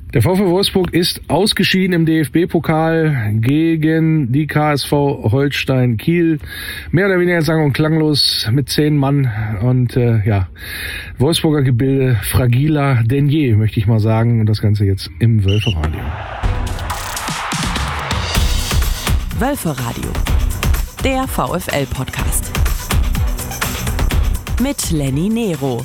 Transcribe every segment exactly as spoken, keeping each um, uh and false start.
Der VfL Wolfsburg ist ausgeschieden im D F B-Pokal gegen die K S V Holstein Kiel. Mehr oder weniger sang- und klanglos mit zehn Mann. Und äh, ja, Wolfsburger Gebilde fragiler denn je, möchte ich mal sagen. Und das Ganze jetzt im Wölferadio. Wölferadio, der VfL-Podcast. Mit Lenny Nero.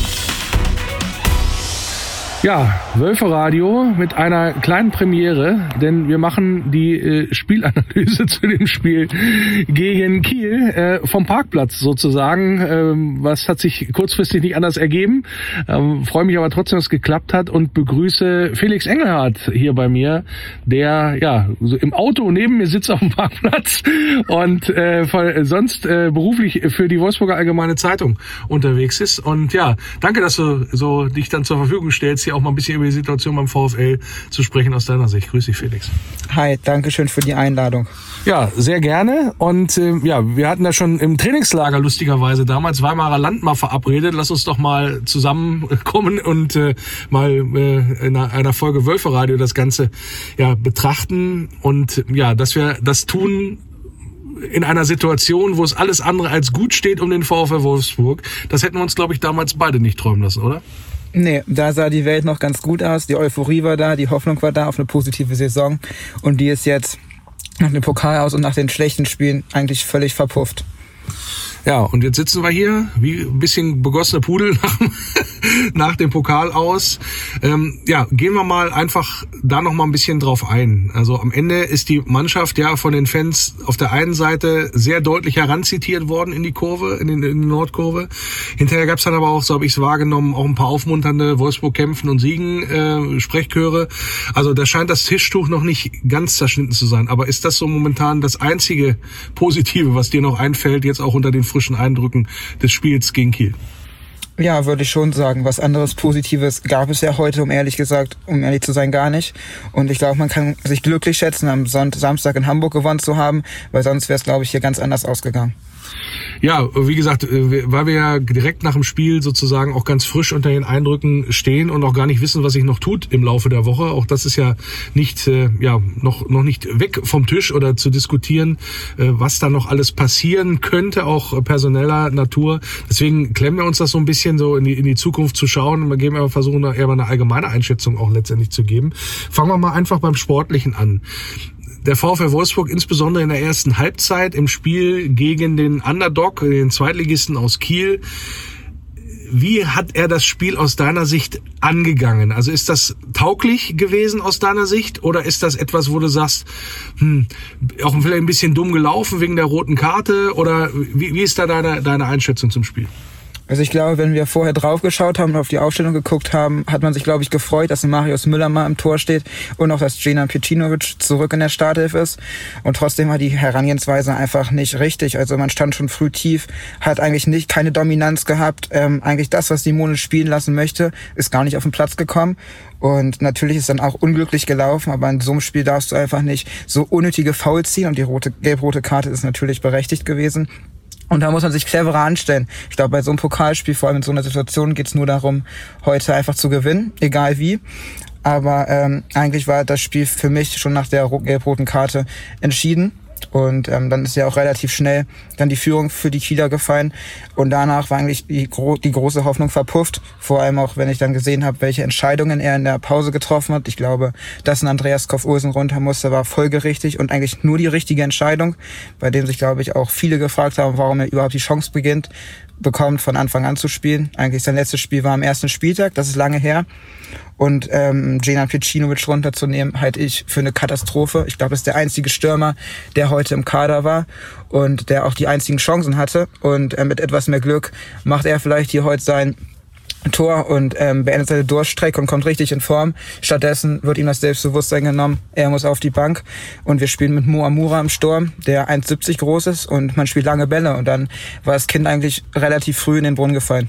Ja, Wölferadio mit einer kleinen Premiere, denn wir machen die äh, Spielanalyse zu dem Spiel gegen Kiel äh, vom Parkplatz sozusagen. Ähm, was hat sich kurzfristig nicht anders ergeben. Ähm, freue mich aber trotzdem, dass es geklappt hat und begrüße Felix Engelhardt hier bei mir, der ja so im Auto neben mir sitzt auf dem Parkplatz und äh, sonst äh, beruflich für die Wolfsburger Allgemeine Zeitung unterwegs ist. Und ja, danke, dass du so dich dann zur Verfügung stellst, hier auch mal ein bisschen über die Situation beim VfL zu sprechen aus deiner Sicht. Grüß dich, Felix. Hi, danke schön für die Einladung. Ja, sehr gerne. Und äh, ja, wir hatten da schon im Trainingslager lustigerweise damals Weimarer Land mal verabredet. Lass uns doch mal zusammenkommen und äh, mal äh, in einer Folge Wölferadio das Ganze ja betrachten. Und ja, dass wir das tun in einer Situation, wo es alles andere als gut steht um den VfL Wolfsburg. Das hätten wir uns, glaube ich, damals beide nicht träumen lassen, oder? Nee, da sah die Welt noch ganz gut aus. Die Euphorie war da, die Hoffnung war da auf eine positive Saison. Und die ist jetzt nach dem Pokal aus und nach den schlechten Spielen eigentlich völlig verpufft. Ja, und jetzt sitzen wir hier, wie ein bisschen begossene Pudel nach, nach dem Pokal aus. Ähm, ja, gehen wir mal einfach da noch mal ein bisschen drauf ein. Also am Ende ist die Mannschaft ja von den Fans auf der einen Seite sehr deutlich heranzitiert worden in die Kurve, in, den, in die Nordkurve. Hinterher gab es dann aber auch, so habe ich es wahrgenommen, auch ein paar aufmunternde Wolfsburg kämpfen und siegen äh, Sprechchöre. Also da scheint das Tischtuch noch nicht ganz zerschnitten zu sein. Aber ist das so momentan das einzige Positive, was dir noch einfällt, jetzt auch unter den frischen Eindrücken des Spiels gegen Kiel? Ja, würde ich schon sagen. Was anderes Positives gab es ja heute, um ehrlich gesagt, um ehrlich zu sein, gar nicht. Und ich glaube, man kann sich glücklich schätzen, am Sonntag, Samstag in Hamburg gewonnen zu haben, weil sonst wäre es, glaube ich, hier ganz anders ausgegangen. Ja, wie gesagt, weil wir ja direkt nach dem Spiel sozusagen auch ganz frisch unter den Eindrücken stehen und auch gar nicht wissen, was sich noch tut im Laufe der Woche. Auch das ist ja nicht, ja, noch, noch nicht weg vom Tisch oder zu diskutieren, was da noch alles passieren könnte, auch personeller Natur. Deswegen klemmen wir uns das so ein bisschen so in die, in die Zukunft zu schauen und wir geben aber versuchen, da eher mal eine allgemeine Einschätzung auch letztendlich zu geben. Fangen wir mal einfach beim Sportlichen an. Der VfL Wolfsburg, insbesondere in der ersten Halbzeit im Spiel gegen den Underdog, den Zweitligisten aus Kiel. Wie hat er das Spiel aus deiner Sicht angegangen? Also ist das tauglich gewesen aus deiner Sicht oder ist das etwas, wo du sagst, hm, auch vielleicht ein bisschen dumm gelaufen wegen der roten Karte? Oder wie, wie ist da deine, deine Einschätzung zum Spiel? Also ich glaube, wenn wir vorher drauf geschaut haben und auf die Aufstellung geguckt haben, hat man sich, glaube ich, gefreut, dass Marius Müller mal im Tor steht und auch, dass Dželjan Pejčinović zurück in der Startelf ist. Und trotzdem war die Herangehensweise einfach nicht richtig. Also man stand schon früh tief, hat eigentlich nicht keine Dominanz gehabt. Ähm, eigentlich das, was Simone spielen lassen möchte, ist gar nicht auf den Platz gekommen. Und natürlich ist dann auch unglücklich gelaufen, aber in so einem Spiel darfst du einfach nicht so unnötige Fouls ziehen. Und die rote, gelb-rote Karte ist natürlich berechtigt gewesen. Und da muss man sich cleverer anstellen. Ich glaube, bei so einem Pokalspiel, vor allem in so einer Situation, geht es nur darum, heute einfach zu gewinnen, egal wie. Aber ähm, eigentlich war das Spiel für mich schon nach der gelb-roten Karte entschieden. Und ähm, dann ist ja auch relativ schnell dann die Führung für die Kieler gefallen. Und danach war eigentlich die, gro- die große Hoffnung verpufft. Vor allem auch, wenn ich dann gesehen habe, welche Entscheidungen er in der Pause getroffen hat. Ich glaube, dass ein Andreas Koff-Olsen runter musste, war folgerichtig und eigentlich nur die richtige Entscheidung, bei dem sich, glaube ich, auch viele gefragt haben, warum er überhaupt die Chance beginnt, bekommt, von Anfang an zu spielen. Eigentlich sein letztes Spiel war am ersten Spieltag, das ist lange her. Und ähm, Dželjan Pejčinović runterzunehmen, halte ich für eine Katastrophe. Ich glaube, das ist der einzige Stürmer, der heute im Kader war und der auch die einzigen Chancen hatte. Und äh, mit etwas mehr Glück macht er vielleicht hier heute sein Tor und ähm, beendet seine Durststrecke und kommt richtig in Form. Stattdessen wird ihm das Selbstbewusstsein genommen. Er muss auf die Bank und wir spielen mit Mo Amura im Sturm, der eins siebzig groß ist und man spielt lange Bälle. Und dann war das Kind eigentlich relativ früh in den Brunnen gefallen.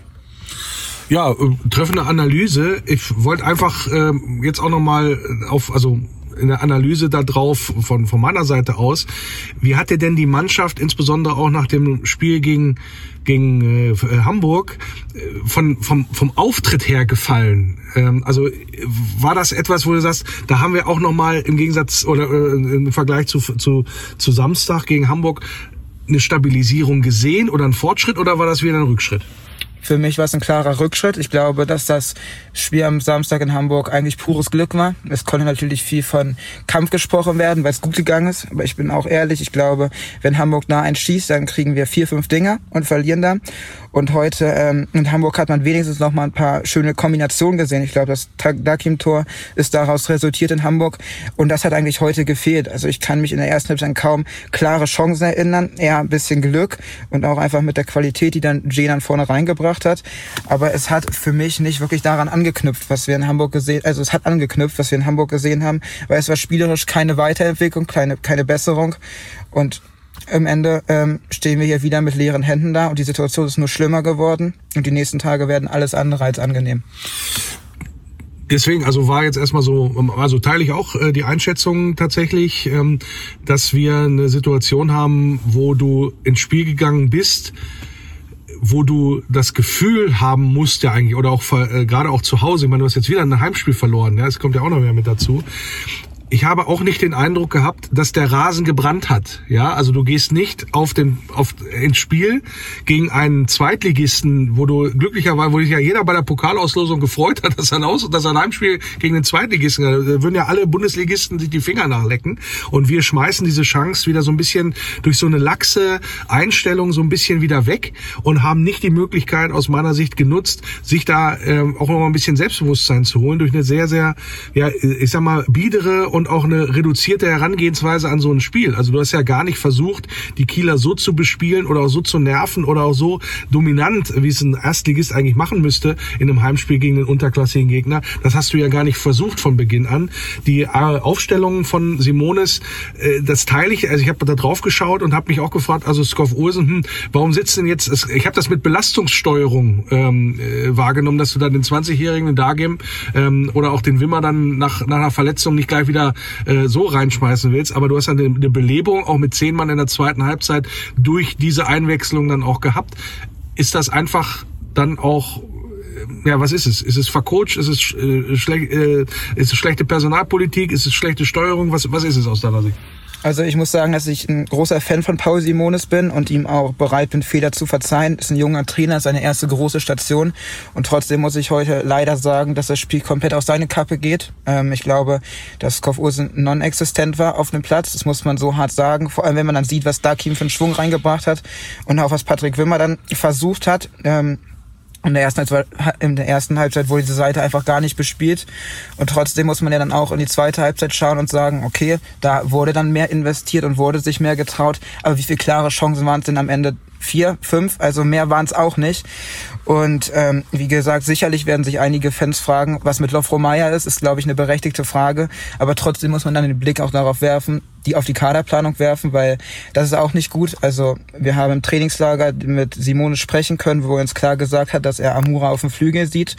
Ja, treffende Analyse. Ich wollte einfach äh, jetzt auch nochmal auf, also in der Analyse da drauf von, von meiner Seite aus. Wie hat dir denn die Mannschaft, insbesondere auch nach dem Spiel gegen, gegen äh, Hamburg, äh, von, vom, vom Auftritt her gefallen? Ähm, also war das etwas, wo du sagst, da haben wir auch nochmal im Gegensatz oder äh, im Vergleich zu, zu, zu Samstag gegen Hamburg eine Stabilisierung gesehen oder ein Fortschritt, oder war das wieder ein Rückschritt? Für mich war es ein klarer Rückschritt. Ich glaube, dass das Spiel am Samstag in Hamburg eigentlich pures Glück war. Es konnte natürlich viel von Kampf gesprochen werden, weil es gut gegangen ist. Aber ich bin auch ehrlich, ich glaube, wenn Hamburg nah eins schießt, dann kriegen wir vier, fünf Dinger und verlieren da. Und heute ähm, in Hamburg hat man wenigstens noch mal ein paar schöne Kombinationen gesehen. Ich glaube, das Dakim-Tor ist daraus resultiert in Hamburg. Und das hat eigentlich heute gefehlt. Also ich kann mich in der ersten Halbzeit kaum klare Chancen erinnern. Eher ein bisschen Glück und auch einfach mit der Qualität, die dann Jenan vorne reingebracht hat. Aber es hat für mich nicht wirklich daran angeknüpft, was wir in Hamburg gesehen, also es hat angeknüpft, was wir in Hamburg gesehen haben, weil es war spielerisch keine Weiterentwicklung, keine, keine Besserung. Und am Ende ähm, stehen wir hier wieder mit leeren Händen da und die Situation ist nur schlimmer geworden und die nächsten Tage werden alles andere als angenehm. Deswegen, also war jetzt erstmal so, also teile ich auch äh, die Einschätzung tatsächlich, ähm, dass wir eine Situation haben, wo du ins Spiel gegangen bist, wo du das Gefühl haben musst ja eigentlich, oder auch äh, gerade auch zu Hause, ich meine, du hast jetzt wieder ein Heimspiel verloren, ja, es kommt ja auch noch mehr mit dazu. Ich habe auch nicht den Eindruck gehabt, dass der Rasen gebrannt hat. Ja, also du gehst nicht auf den auf ins Spiel gegen einen Zweitligisten, wo du glücklicherweise, wo sich ja jeder bei der Pokalauslosung gefreut hat, dass er ein, Aus, dass er ein Heimspiel gegen den Zweitligisten, da würden ja alle Bundesligisten sich die Finger nachlecken. Und wir schmeißen diese Chance wieder so ein bisschen durch so eine laxe Einstellung so ein bisschen wieder weg und haben nicht die Möglichkeit aus meiner Sicht genutzt, sich da ähm, auch noch mal ein bisschen Selbstbewusstsein zu holen durch eine sehr, sehr, ja, ich sag mal, biedere und auch eine reduzierte Herangehensweise an so ein Spiel. Also du hast ja gar nicht versucht, die Kieler so zu bespielen oder auch so zu nerven oder auch so dominant, wie es ein Erstligist eigentlich machen müsste in einem Heimspiel gegen einen unterklassigen Gegner. Das hast du ja gar nicht versucht von Beginn an. Die Aufstellungen von Simonis, das teile ich, also ich habe da drauf geschaut und habe mich auch gefragt, also Skov Olsen, hm, warum sitzt denn jetzt, ich habe das mit Belastungssteuerung ähm, wahrgenommen, dass du dann den zwanzigjährigen, den Dagim ähm, oder auch den Wimmer dann nach, nach einer Verletzung nicht gleich wieder äh, so reinschmeißen willst, aber du hast dann eine, eine Belebung auch mit zehn Mann in der zweiten Halbzeit durch diese Einwechslung dann auch gehabt. Ist das einfach dann auch, äh, ja, was ist es? Ist es vercoacht? Ist es, äh, schlech, äh, ist es schlechte Personalpolitik? Ist es schlechte Steuerung? Was, was ist es aus deiner Sicht? Also ich muss sagen, dass ich ein großer Fan von Paul Simonis bin und ihm auch bereit bin, Fehler zu verzeihen. Ist ein junger Trainer, seine erste große Station. Und trotzdem muss ich heute leider sagen, dass das Spiel komplett auf seine Kappe geht. Ähm, ich glaube, dass Skov Olsen non-existent war auf dem Platz. Das muss man so hart sagen. Vor allem, wenn man dann sieht, was Dakim für einen Schwung reingebracht hat und auch was Patrick Wimmer dann versucht hat. Ähm, In der, ersten Halbzeit, in der ersten Halbzeit wurde diese Seite einfach gar nicht bespielt. Und trotzdem muss man ja dann auch in die zweite Halbzeit schauen und sagen, okay, da wurde dann mehr investiert und wurde sich mehr getraut. Aber wie viele klare Chancen waren es denn am Ende? Vier, fünf? Also mehr waren es auch nicht. Und ähm, wie gesagt, sicherlich werden sich einige Fans fragen, was mit Lofro Meier ist, ist, glaube ich, eine berechtigte Frage. Aber trotzdem muss man dann den Blick auch darauf werfen, die auf die Kaderplanung werfen, weil das ist auch nicht gut. Also wir haben im Trainingslager mit Simonis sprechen können, wo er uns klar gesagt hat, dass er Amura auf dem Flügel sieht.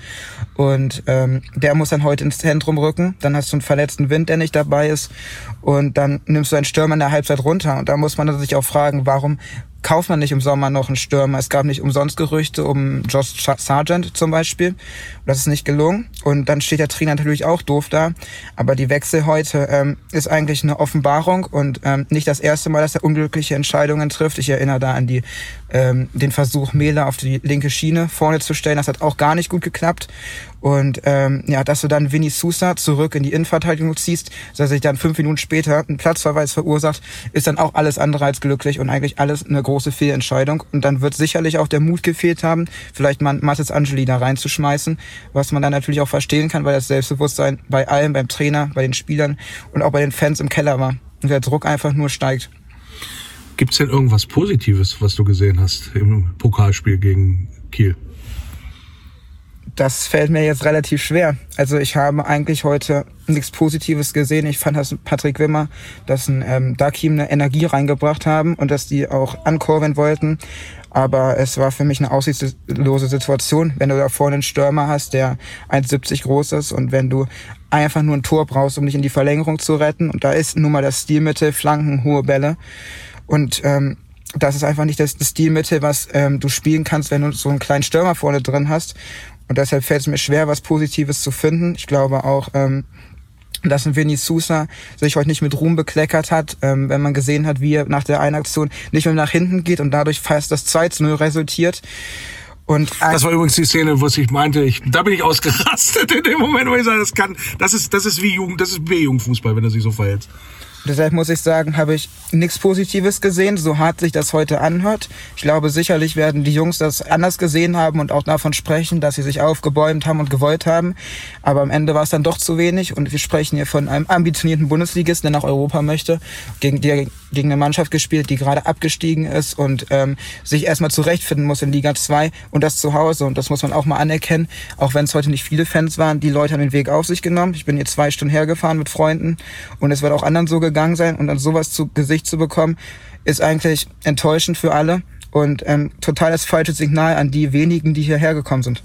Und ähm, der muss dann heute ins Zentrum rücken. Dann hast du einen verletzten Wind, der nicht dabei ist. Und dann nimmst du einen Stürmer in der Halbzeit runter. Und da muss man sich auch fragen, warum kauft man nicht im Sommer noch einen Stürmer? Es gab nicht umsonst Gerüchte um Josh Sargent zum Beispiel. Das ist nicht gelungen. Und dann steht der Trainer natürlich auch doof da. Aber die Wechsel heute ähm, ist eigentlich eine Offenbarung und ähm, nicht das erste Mal, dass er unglückliche Entscheidungen trifft. Ich erinnere da an die ähm, den Versuch, Mähler auf die linke Schiene vorne zu stellen. Das hat auch gar nicht gut geklappt. Und ähm, ja, dass du dann Vinny Sousa zurück in die Innenverteidigung ziehst, dass er sich dann fünf Minuten später einen Platzverweis verursacht, ist dann auch alles andere als glücklich und eigentlich alles eine große Fehlentscheidung. Und dann wird sicherlich auch der Mut gefehlt haben, vielleicht mal Mathis Angeli da reinzuschmeißen, was man dann natürlich auch verstehen kann, weil das Selbstbewusstsein bei allen, beim Trainer, bei den Spielern und auch bei den Fans im Keller war. Und der Druck einfach nur steigt. Gibt's denn irgendwas Positives, was du gesehen hast im Pokalspiel gegen Kiel? Das fällt mir jetzt relativ schwer. Also ich habe eigentlich heute nichts Positives gesehen. Ich fand, dass Patrick Wimmer, dass ein ähm, Dakim eine Energie reingebracht haben und dass die auch ankurven wollten. Aber es war für mich eine aussichtslose Situation, wenn du da vorne einen Stürmer hast, der eins siebzig groß ist und wenn du einfach nur ein Tor brauchst, um dich in die Verlängerung zu retten. Und da ist nun mal das Stilmittel, Flanken, hohe Bälle. Und ähm, das ist einfach nicht das, das Stilmittel, was ähm, du spielen kannst, wenn du so einen kleinen Stürmer vorne drin hast. Und deshalb fällt es mir schwer, was Positives zu finden. Ich glaube auch, ähm, dass ein Vinicius Sousa sich heute nicht mit Ruhm bekleckert hat, ähm, wenn man gesehen hat, wie er nach der einen Aktion nicht mehr nach hinten geht und dadurch fast das zwei zu null resultiert. Und das war übrigens die Szene, was ich meinte, ich, da bin ich ausgerastet in dem Moment, wo ich sage, das kann, das ist, das ist wie Jugend, das ist B-Jugendfußball, wenn er sich so verhält. Deshalb muss ich sagen, habe ich nichts Positives gesehen, so hart sich das heute anhört. Ich glaube, sicherlich werden die Jungs das anders gesehen haben und auch davon sprechen, dass sie sich aufgebäumt haben und gewollt haben. Aber am Ende war es dann doch zu wenig und wir sprechen hier von einem ambitionierten Bundesligisten, der nach Europa möchte, gegen, die, gegen eine Mannschaft gespielt, die gerade abgestiegen ist und ähm, sich erstmal zurechtfinden muss in Liga zwei und das zu Hause. Und das muss man auch mal anerkennen, auch wenn es heute nicht viele Fans waren. Die Leute haben den Weg auf sich genommen. Ich bin hier zwei Stunden hergefahren mit Freunden und es wird auch anderen so gegangen sein und dann sowas zu Gesicht zu bekommen, ist eigentlich enttäuschend für alle und ähm, total das falsche Signal an die wenigen, die hierher gekommen sind.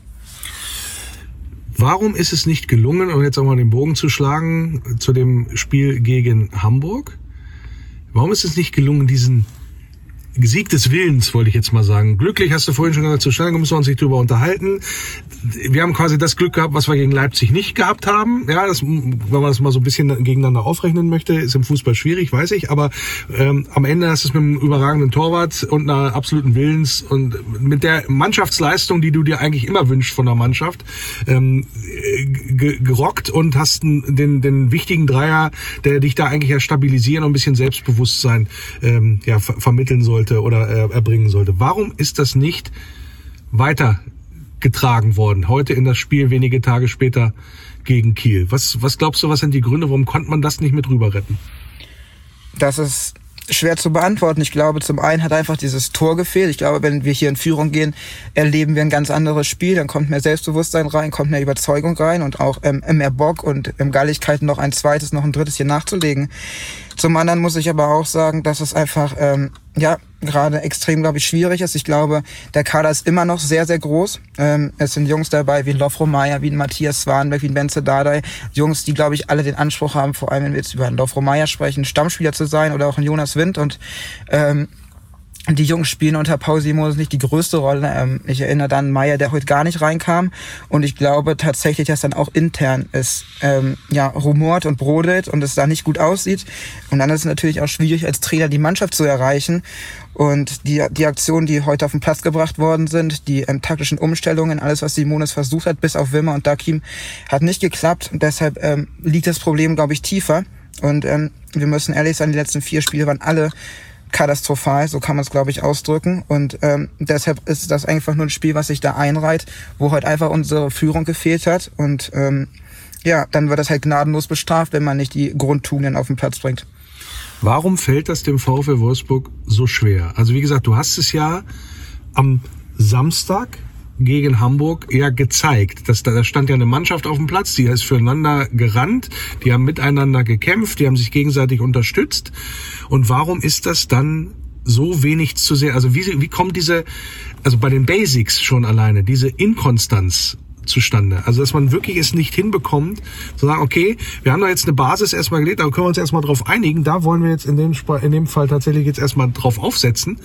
Warum ist es nicht gelungen, um jetzt auch mal den Bogen zu schlagen zu dem Spiel gegen Hamburg? Warum ist es nicht gelungen, diesen Sieg des Willens, wollte ich jetzt mal sagen. Glücklich, hast du vorhin schon gesagt, zustande müssen wir uns nicht drüber unterhalten. Wir haben quasi das Glück gehabt, was wir gegen Leipzig nicht gehabt haben. Ja, das, wenn man das mal so ein bisschen gegeneinander aufrechnen möchte, ist im Fußball schwierig, weiß ich. Aber ähm, am Ende hast du es mit einem überragenden Torwart und einer absoluten Willens und mit der Mannschaftsleistung, die du dir eigentlich immer wünschst von der Mannschaft, ähm, ge- gerockt und hast den, den wichtigen Dreier, der dich da eigentlich ja stabilisieren und ein bisschen Selbstbewusstsein ähm, ja, ver- vermitteln soll oder äh, erbringen sollte. Warum ist das nicht weitergetragen worden? Heute in das Spiel, wenige Tage später gegen Kiel. Was, was glaubst du, was sind die Gründe? Warum konnte man das nicht mit rüber retten? Das ist schwer zu beantworten. Ich glaube, zum einen hat einfach dieses Tor gefehlt. Ich glaube, wenn wir hier in Führung gehen, erleben wir ein ganz anderes Spiel. Dann kommt mehr Selbstbewusstsein rein, kommt mehr Überzeugung rein und auch ähm, mehr Bock und ähm, Galligkeit, noch ein zweites, noch ein drittes hier nachzulegen. Zum anderen muss ich aber auch sagen, dass es einfach ähm, ja gerade extrem, glaube ich, schwierig ist. Ich glaube, der Kader ist immer noch sehr, sehr groß. Ähm, es sind Jungs dabei wie ein Lofro Meier, wie ein Matthias Swanberg, wie ein Benze Dardai. Jungs, die, glaube ich, alle den Anspruch haben, vor allem wenn wir jetzt über einen Lofro Meier sprechen, Stammspieler zu sein oder auch ein Jonas Wind. Und ähm, die Jungs spielen unter Paul Simonis nicht die größte Rolle. Ähm, ich erinnere dann an Meier, der heute gar nicht reinkam. Und ich glaube tatsächlich, dass dann auch intern es ähm, ja rumort und brodelt und es da nicht gut aussieht. Und dann ist es natürlich auch schwierig, als Trainer die Mannschaft zu erreichen. Und die die Aktionen, die heute auf den Platz gebracht worden sind, die ähm, taktischen Umstellungen, alles, was Simonis versucht hat, bis auf Wimmer und Dakim, hat nicht geklappt. Und deshalb ähm, liegt das Problem, glaube ich, tiefer. Und ähm, wir müssen ehrlich sein, die letzten vier Spiele waren alle katastrophal, so kann man es, glaube ich, ausdrücken. Und ähm, deshalb ist das einfach nur ein Spiel, was sich da einreiht, wo halt einfach unsere Führung gefehlt hat. Und ähm, ja, dann wird das halt gnadenlos bestraft, wenn man nicht die Grundtugenden auf den Platz bringt. Warum fällt das dem VfL Wolfsburg so schwer? Also wie gesagt, du hast es ja am Samstag gegen Hamburg ja gezeigt. Das, da stand ja eine Mannschaft auf dem Platz, die ist füreinander gerannt, die haben miteinander gekämpft, die haben sich gegenseitig unterstützt. Und warum ist das dann so wenig zu sehen? Also wie, wie kommt diese, also bei den Basics schon alleine, diese Inkonstanz zustande? Also dass man wirklich es nicht hinbekommt, zu sagen, okay, wir haben da jetzt eine Basis erstmal gelegt, da können wir uns erstmal drauf einigen, da wollen wir jetzt in dem, in dem Fall tatsächlich jetzt erstmal drauf aufsetzen.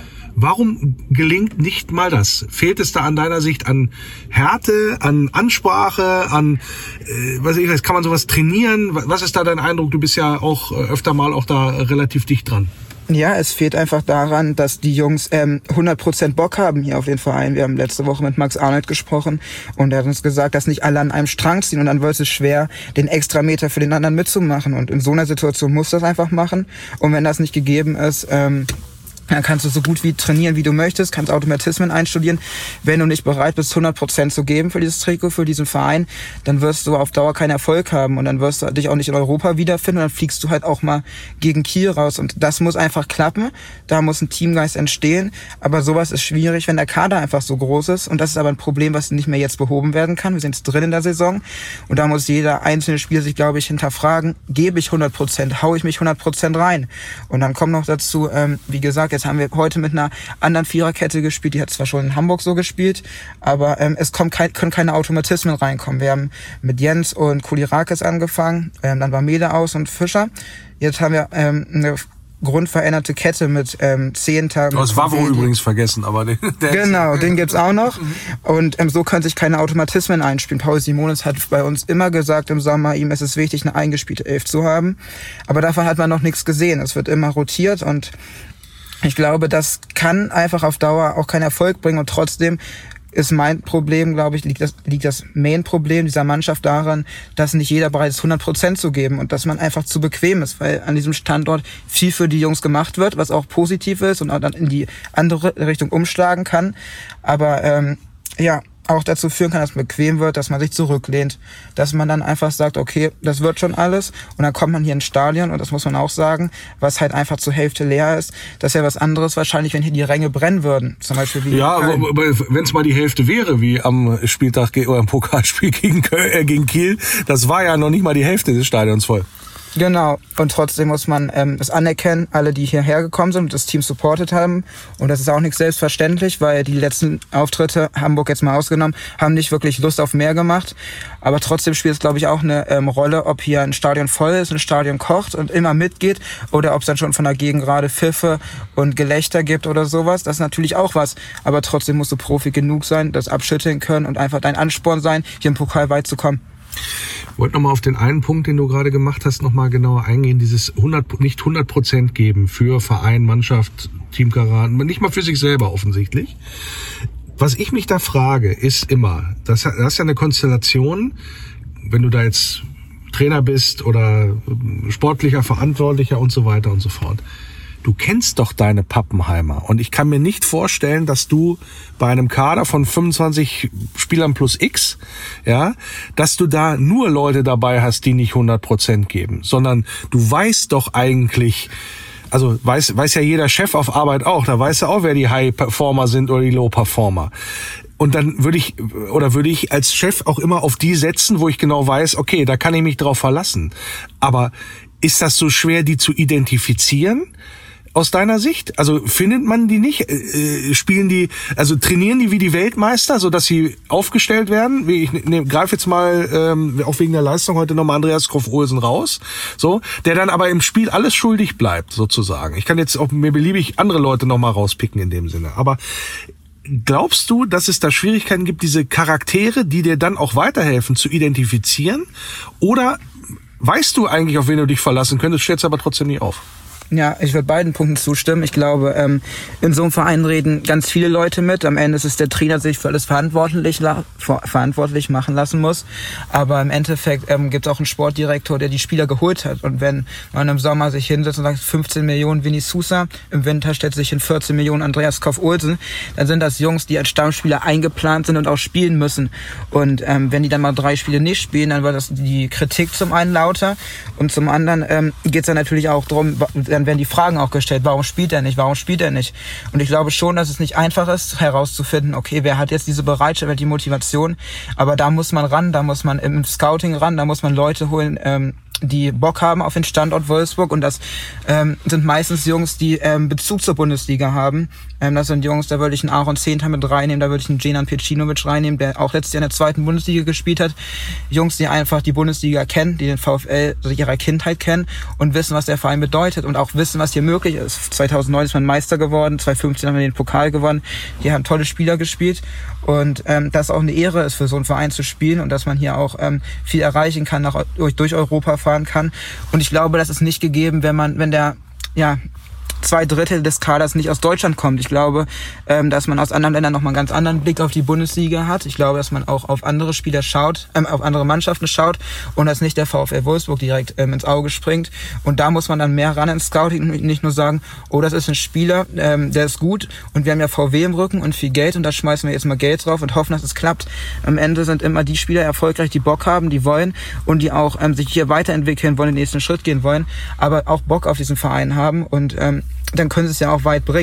Warum gelingt nicht mal das? Fehlt es da an deiner Sicht an Härte, an Ansprache, an, äh, was ich weiß, kann man sowas trainieren? Was ist da dein Eindruck? Du bist ja auch äh, öfter mal auch da relativ dicht dran. Ja, es fehlt einfach daran, dass die Jungs ähm, hundert Prozent Bock haben hier auf den Verein. Wir haben letzte Woche mit Max Arnold gesprochen und er hat uns gesagt, dass nicht alle an einem Strang ziehen und dann wird es schwer, den Extrameter für den anderen mitzumachen. Und in so einer Situation muss das einfach machen. Und wenn das nicht gegeben ist, ähm, dann kannst du so gut wie trainieren, wie du möchtest, kannst Automatismen einstudieren. Wenn du nicht bereit bist, hundert Prozent zu geben für dieses Trikot, für diesen Verein, dann wirst du auf Dauer keinen Erfolg haben und dann wirst du dich auch nicht in Europa wiederfinden und dann fliegst du halt auch mal gegen Kiel raus und das muss einfach klappen. Da muss ein Teamgeist entstehen, aber sowas ist schwierig, wenn der Kader einfach so groß ist und das ist aber ein Problem, was nicht mehr jetzt behoben werden kann. Wir sind jetzt drin in der Saison und da muss jeder einzelne Spieler sich, glaube ich, hinterfragen, gebe ich hundert Prozent, hau ich mich hundert Prozent rein? Und dann kommt noch dazu, ähm, wie gesagt, Jetzt haben wir heute mit einer anderen Viererkette gespielt, die hat zwar schon in Hamburg so gespielt, aber ähm, es kommt kein, können keine Automatismen reinkommen. Wir haben mit Jens und Kulirakis angefangen, ähm, dann war Mele aus und Fischer. Jetzt haben wir ähm, eine grundveränderte Kette mit ähm, zehn Tagen. Das war wohl übrigens vergessen, aber den, der genau, den gibt's auch noch. Und ähm, so können sich keine Automatismen einspielen. Paul Simonis hat bei uns immer gesagt im Sommer, ihm ist es wichtig, eine eingespielte Elf zu haben. Aber davon hat man noch nichts gesehen. Es wird immer rotiert und ich glaube, das kann einfach auf Dauer auch keinen Erfolg bringen und trotzdem ist mein Problem, glaube ich, liegt das, liegt das Main-Problem dieser Mannschaft daran, dass nicht jeder bereit ist, hundert Prozent zu geben und dass man einfach zu bequem ist, weil an diesem Standort viel für die Jungs gemacht wird, was auch positiv ist und auch dann in die andere Richtung umschlagen kann. Aber ähm, ja, auch dazu führen kann, dass man bequem wird, dass man sich zurücklehnt, dass man dann einfach sagt, okay, das wird schon alles und dann kommt man hier ins Stadion und das muss man auch sagen, was halt einfach zur Hälfte leer ist. Das ist ja was anderes wahrscheinlich, wenn hier die Ränge brennen würden, zum Beispiel wie ja, wenn es mal die Hälfte wäre, wie am Spieltag oder am Pokalspiel gegen, Köln, äh, gegen Kiel, das war ja noch nicht mal die Hälfte des Stadions voll. Genau, und trotzdem muss man ähm, es anerkennen, alle, die hierher gekommen sind und das Team supportet haben. Und das ist auch nicht selbstverständlich, weil die letzten Auftritte, Hamburg jetzt mal ausgenommen, haben nicht wirklich Lust auf mehr gemacht. Aber trotzdem spielt es, glaube ich, auch eine ähm, Rolle, ob hier ein Stadion voll ist, ein Stadion kocht und immer mitgeht oder ob es dann schon von der Gegend gerade Pfiffe und Gelächter gibt oder sowas. Das ist natürlich auch was. Aber trotzdem musst du Profi genug sein, das abschütteln können und einfach dein Ansporn sein, hier im Pokal weit zu kommen. Ich wollte nochmal auf den einen Punkt, den du gerade gemacht hast, nochmal genauer eingehen. Dieses hundert, nicht hundert Prozent geben für Verein, Mannschaft, Teamkameraden, nicht mal für sich selber offensichtlich. Was ich mich da frage, ist immer, das ist ja eine Konstellation, wenn du da jetzt Trainer bist oder sportlicher Verantwortlicher und so weiter und so fort. Du kennst doch deine Pappenheimer und ich kann mir nicht vorstellen, dass du bei einem Kader von fünfundzwanzig Spielern plus X, ja, dass du da nur Leute dabei hast, die nicht hundert Prozent geben, sondern du weißt doch eigentlich, also weiß, weiß ja jeder Chef auf Arbeit auch, da weiß er auch, wer die High-Performer sind oder die Low-Performer. Und dann würde ich, oder würde ich als Chef auch immer auf die setzen, wo ich genau weiß, okay, da kann ich mich drauf verlassen. Aber ist das so schwer, die zu identifizieren? Aus deiner Sicht? Also findet man die nicht? Äh, spielen die, also trainieren die wie die Weltmeister, so dass sie aufgestellt werden? Ich ne, greife jetzt mal, ähm, auch wegen der Leistung heute nochmal Andreas Groff-Olsen raus, so, der dann aber im Spiel alles schuldig bleibt, sozusagen. Ich kann jetzt auch mir beliebig andere Leute nochmal rauspicken in dem Sinne. Aber glaubst du, dass es da Schwierigkeiten gibt, diese Charaktere, die dir dann auch weiterhelfen, zu identifizieren? Oder weißt du eigentlich, auf wen du dich verlassen könntest, stellst aber trotzdem nie auf? Ja, ich würde beiden Punkten zustimmen. Ich glaube, ähm, in so einem Verein reden ganz viele Leute mit. Am Ende ist es der Trainer, der sich für alles verantwortlich, la- ver- verantwortlich machen lassen muss. Aber im Endeffekt ähm, gibt es auch einen Sportdirektor, der die Spieler geholt hat. Und wenn man im Sommer sich hinsetzt und sagt, fünfzehn Millionen Vinny Sousa, im Winter stellt sich hin vierzehn Millionen Andreas Groff-Olsen, dann sind das Jungs, die als Stammspieler eingeplant sind und auch spielen müssen. Und ähm, wenn die dann mal drei Spiele nicht spielen, dann wird das die Kritik zum einen lauter. Und zum anderen ähm, geht es dann natürlich auch darum, dann werden die Fragen auch gestellt, warum spielt er nicht, warum spielt er nicht? Und ich glaube schon, dass es nicht einfach ist, herauszufinden, okay, wer hat jetzt diese Bereitschaft, wer hat die Motivation, aber da muss man ran, da muss man im Scouting ran, da muss man Leute holen, ähm, die Bock haben auf den Standort Wolfsburg und das ähm, sind meistens Jungs, die ähm, Bezug zur Bundesliga haben. Ähm, das sind Jungs, da würde ich einen Aaron Zehnter mit reinnehmen, da würde ich einen Jenan Pecinovic reinnehmen, der auch letztes Jahr in der zweiten Bundesliga gespielt hat. Jungs, die einfach die Bundesliga kennen, die den VfL seit ihrer Kindheit kennen und wissen, was der Verein bedeutet und auch wissen, was hier möglich ist. zweitausendneun ist man Meister geworden, zweitausendfünfzehn haben wir den Pokal gewonnen. Die haben tolle Spieler gespielt und ähm, das auch eine Ehre ist, für so einen Verein zu spielen und dass man hier auch ähm, viel erreichen kann, nach, durch, durch Europa fahren kann. Und ich glaube, das ist nicht gegeben, wenn man, wenn der, ja, zwei Drittel des Kaders nicht aus Deutschland kommt. Ich glaube, ähm, dass man aus anderen Ländern nochmal einen ganz anderen Blick auf die Bundesliga hat. Ich glaube, dass man auch auf andere Spieler schaut, ähm, auf andere Mannschaften schaut und dass nicht der VfL Wolfsburg direkt ähm, ins Auge springt. Und da muss man dann mehr ran ins Scouting und nicht nur sagen, oh, das ist ein Spieler, ähm, der ist gut und wir haben ja V W im Rücken und viel Geld und da schmeißen wir jetzt mal Geld drauf und hoffen, dass es klappt. Am Ende sind immer die Spieler erfolgreich, die Bock haben, die wollen und die auch ähm, sich hier weiterentwickeln wollen, den nächsten Schritt gehen wollen, aber auch Bock auf diesen Verein haben und ähm, dann können sie es ja auch weit bringen.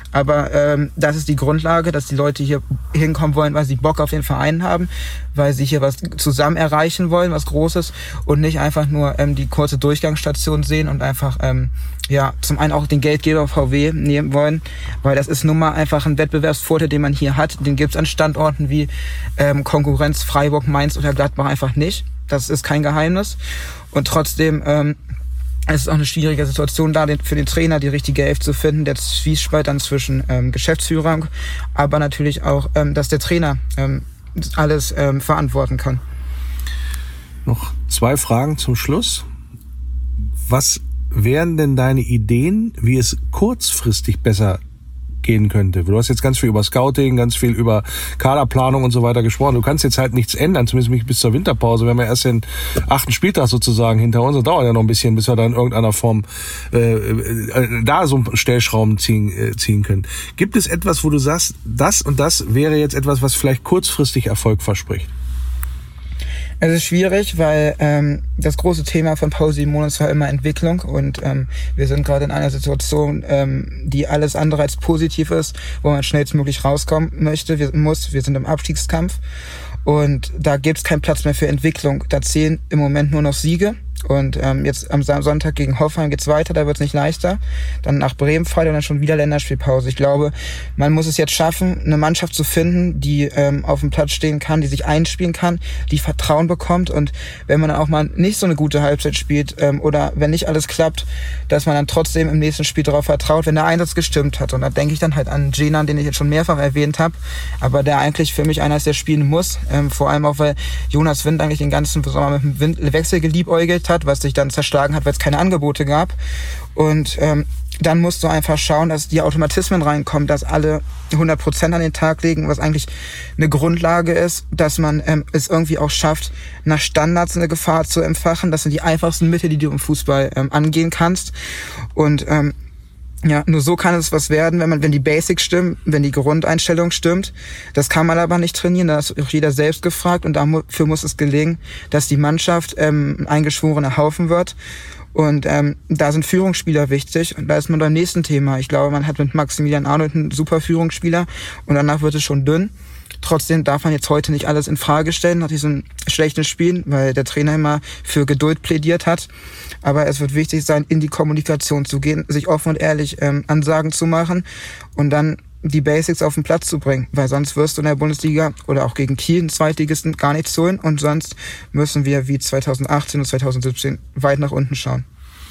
Aber ähm, das ist die Grundlage, dass die Leute hier hinkommen wollen, weil sie Bock auf den Verein haben, weil sie hier was zusammen erreichen wollen, was Großes und nicht einfach nur ähm, die kurze Durchgangsstation sehen und einfach ähm, ja zum einen auch den Geldgeber V W nehmen wollen, weil das ist nun mal einfach ein Wettbewerbsvorteil, den man hier hat. Den gibt's an Standorten wie ähm, Konkurrenz Freiburg, Mainz oder Gladbach einfach nicht. Das ist kein Geheimnis. Und trotzdem ähm, es ist auch eine schwierige Situation da für den Trainer, die richtige Elf zu finden, der Zwiespalt dann zwischen ähm, Geschäftsführung, aber natürlich auch, ähm, dass der Trainer ähm, alles ähm, verantworten kann. Noch zwei Fragen zum Schluss. Was wären denn deine Ideen, wie es kurzfristig besser gehen könnte? Du hast jetzt ganz viel über Scouting, ganz viel über Kaderplanung und so weiter gesprochen. Du kannst jetzt halt nichts ändern, zumindest nicht bis zur Winterpause. Wir haben ja erst den achten Spieltag sozusagen hinter uns. Das dauert ja noch ein bisschen, bis wir da in irgendeiner Form äh, äh, da so einen Stellschrauben ziehen, äh, ziehen können. Gibt es etwas, wo du sagst, das und das wäre jetzt etwas, was vielleicht kurzfristig Erfolg verspricht? Es ist schwierig, weil ähm, das große Thema von Paul Simonis war immer Entwicklung und ähm, wir sind gerade in einer Situation, ähm, die alles andere als positiv ist, wo man schnellstmöglich rauskommen möchte, wir, muss. Wir sind im Abstiegskampf und da gibt's keinen Platz mehr für Entwicklung. Da zählen im Moment nur noch Siege. Und ähm, jetzt am Sonntag gegen Hoffenheim geht's weiter, da wird's nicht leichter. Dann nach Bremen fällt und dann schon wieder Länderspielpause. Ich glaube, man muss es jetzt schaffen, eine Mannschaft zu finden, die ähm, auf dem Platz stehen kann, die sich einspielen kann, die Vertrauen bekommt. Und wenn man dann auch mal nicht so eine gute Halbzeit spielt ähm, oder wenn nicht alles klappt, dass man dann trotzdem im nächsten Spiel darauf vertraut, wenn der Einsatz gestimmt hat. Und da denke ich dann halt an Cenan, den ich jetzt schon mehrfach erwähnt habe, aber der eigentlich für mich einer ist, der spielen muss. Ähm, vor allem auch, weil Jonas Wind eigentlich den ganzen Sommer mit dem Wind Wechsel geliebäugelt hat, was sich dann zerschlagen hat, weil es keine Angebote gab. Und ähm, dann musst du einfach schauen, dass die Automatismen reinkommen, dass alle hundert Prozent an den Tag legen, was eigentlich eine Grundlage ist, dass man ähm, es irgendwie auch schafft, nach Standards eine Gefahr zu entfachen. Das sind die einfachsten Mittel, die du im Fußball ähm, angehen kannst. Und ähm, ja, nur so kann es was werden, wenn man, wenn die Basics stimmen, wenn die Grundeinstellung stimmt. Das kann man aber nicht trainieren, da ist auch jeder selbst gefragt und dafür muss es gelingen, dass die Mannschaft ähm, ein eingeschworener Haufen wird. Und ähm, da sind Führungsspieler wichtig und da ist man beim nächsten Thema. Ich glaube, man hat mit Maximilian Arnold einen super Führungsspieler und danach wird es schon dünn. Trotzdem darf man jetzt heute nicht alles in Frage stellen nach diesem schlechten Spiel, weil der Trainer immer für Geduld plädiert hat. Aber es wird wichtig sein, in die Kommunikation zu gehen, sich offen und ehrlich ähm, Ansagen zu machen und dann die Basics auf den Platz zu bringen. Weil sonst wirst du in der Bundesliga oder auch gegen Kiel, einen Zweitligisten, gar nichts holen. Und sonst müssen wir wie zweitausendachtzehn und zweitausendsiebzehn weit nach unten schauen.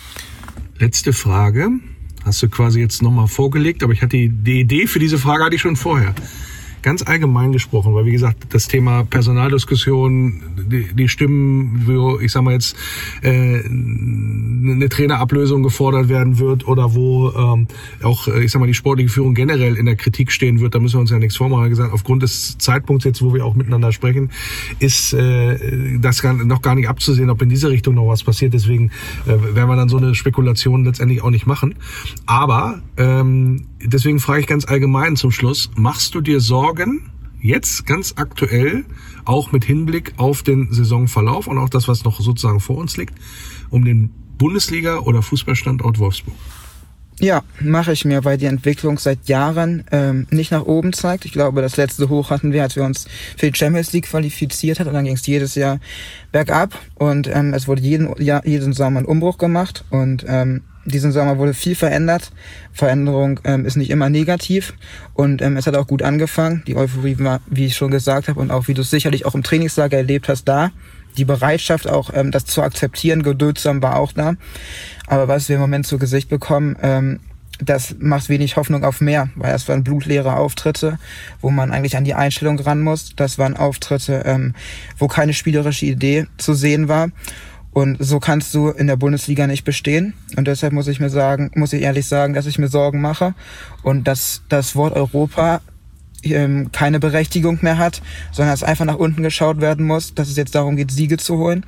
Letzte Frage. Hast du quasi jetzt nochmal vorgelegt, aber ich hatte die, die Idee für diese Frage hatte ich schon vorher. Ganz allgemein gesprochen, weil wie gesagt, das Thema Personaldiskussion, die, die Stimmen, wo ich sag mal jetzt äh, eine Trainerablösung gefordert werden wird oder wo ähm, auch, ich sag mal, die sportliche Führung generell in der Kritik stehen wird, da müssen wir uns ja nichts vormachen. Wie gesagt, aufgrund des Zeitpunkts jetzt, wo wir auch miteinander sprechen, ist äh, das gar, noch gar nicht abzusehen, ob in diese Richtung noch was passiert. Deswegen äh, werden wir dann so eine Spekulation letztendlich auch nicht machen. Aber ähm, deswegen frage ich ganz allgemein zum Schluss, machst du dir Sorgen, jetzt ganz aktuell, auch mit Hinblick auf den Saisonverlauf und auch das, was noch sozusagen vor uns liegt, um den Bundesliga- oder Fußballstandort Wolfsburg? Ja, mache ich mir, weil die Entwicklung seit Jahren ähm, nicht nach oben zeigt. Ich glaube, das letzte Hoch hatten wir, als wir uns für die Champions League qualifiziert hatten. Und dann ging es jedes Jahr bergab und ähm, es wurde jeden, Jahr, jeden Sommer ein Umbruch gemacht und ähm, diesen Sommer wurde viel verändert. Veränderung ähm, ist nicht immer negativ und ähm, es hat auch gut angefangen. Die Euphorie war, wie ich schon gesagt habe und auch wie du es sicherlich auch im Trainingslager erlebt hast, da. Die Bereitschaft auch, ähm, das zu akzeptieren, geduldsam war auch da. Aber was wir im Moment zu Gesicht bekommen, ähm, das macht wenig Hoffnung auf mehr, weil das waren blutleere Auftritte, wo man eigentlich an die Einstellung ran muss. Das waren Auftritte, ähm, wo keine spielerische Idee zu sehen war. Und so kannst du in der Bundesliga nicht bestehen. Und deshalb muss ich mir sagen, muss ich ehrlich sagen, dass ich mir Sorgen mache und dass das Wort Europa ähm, keine Berechtigung mehr hat, sondern dass einfach nach unten geschaut werden muss, dass es jetzt darum geht, Siege zu holen.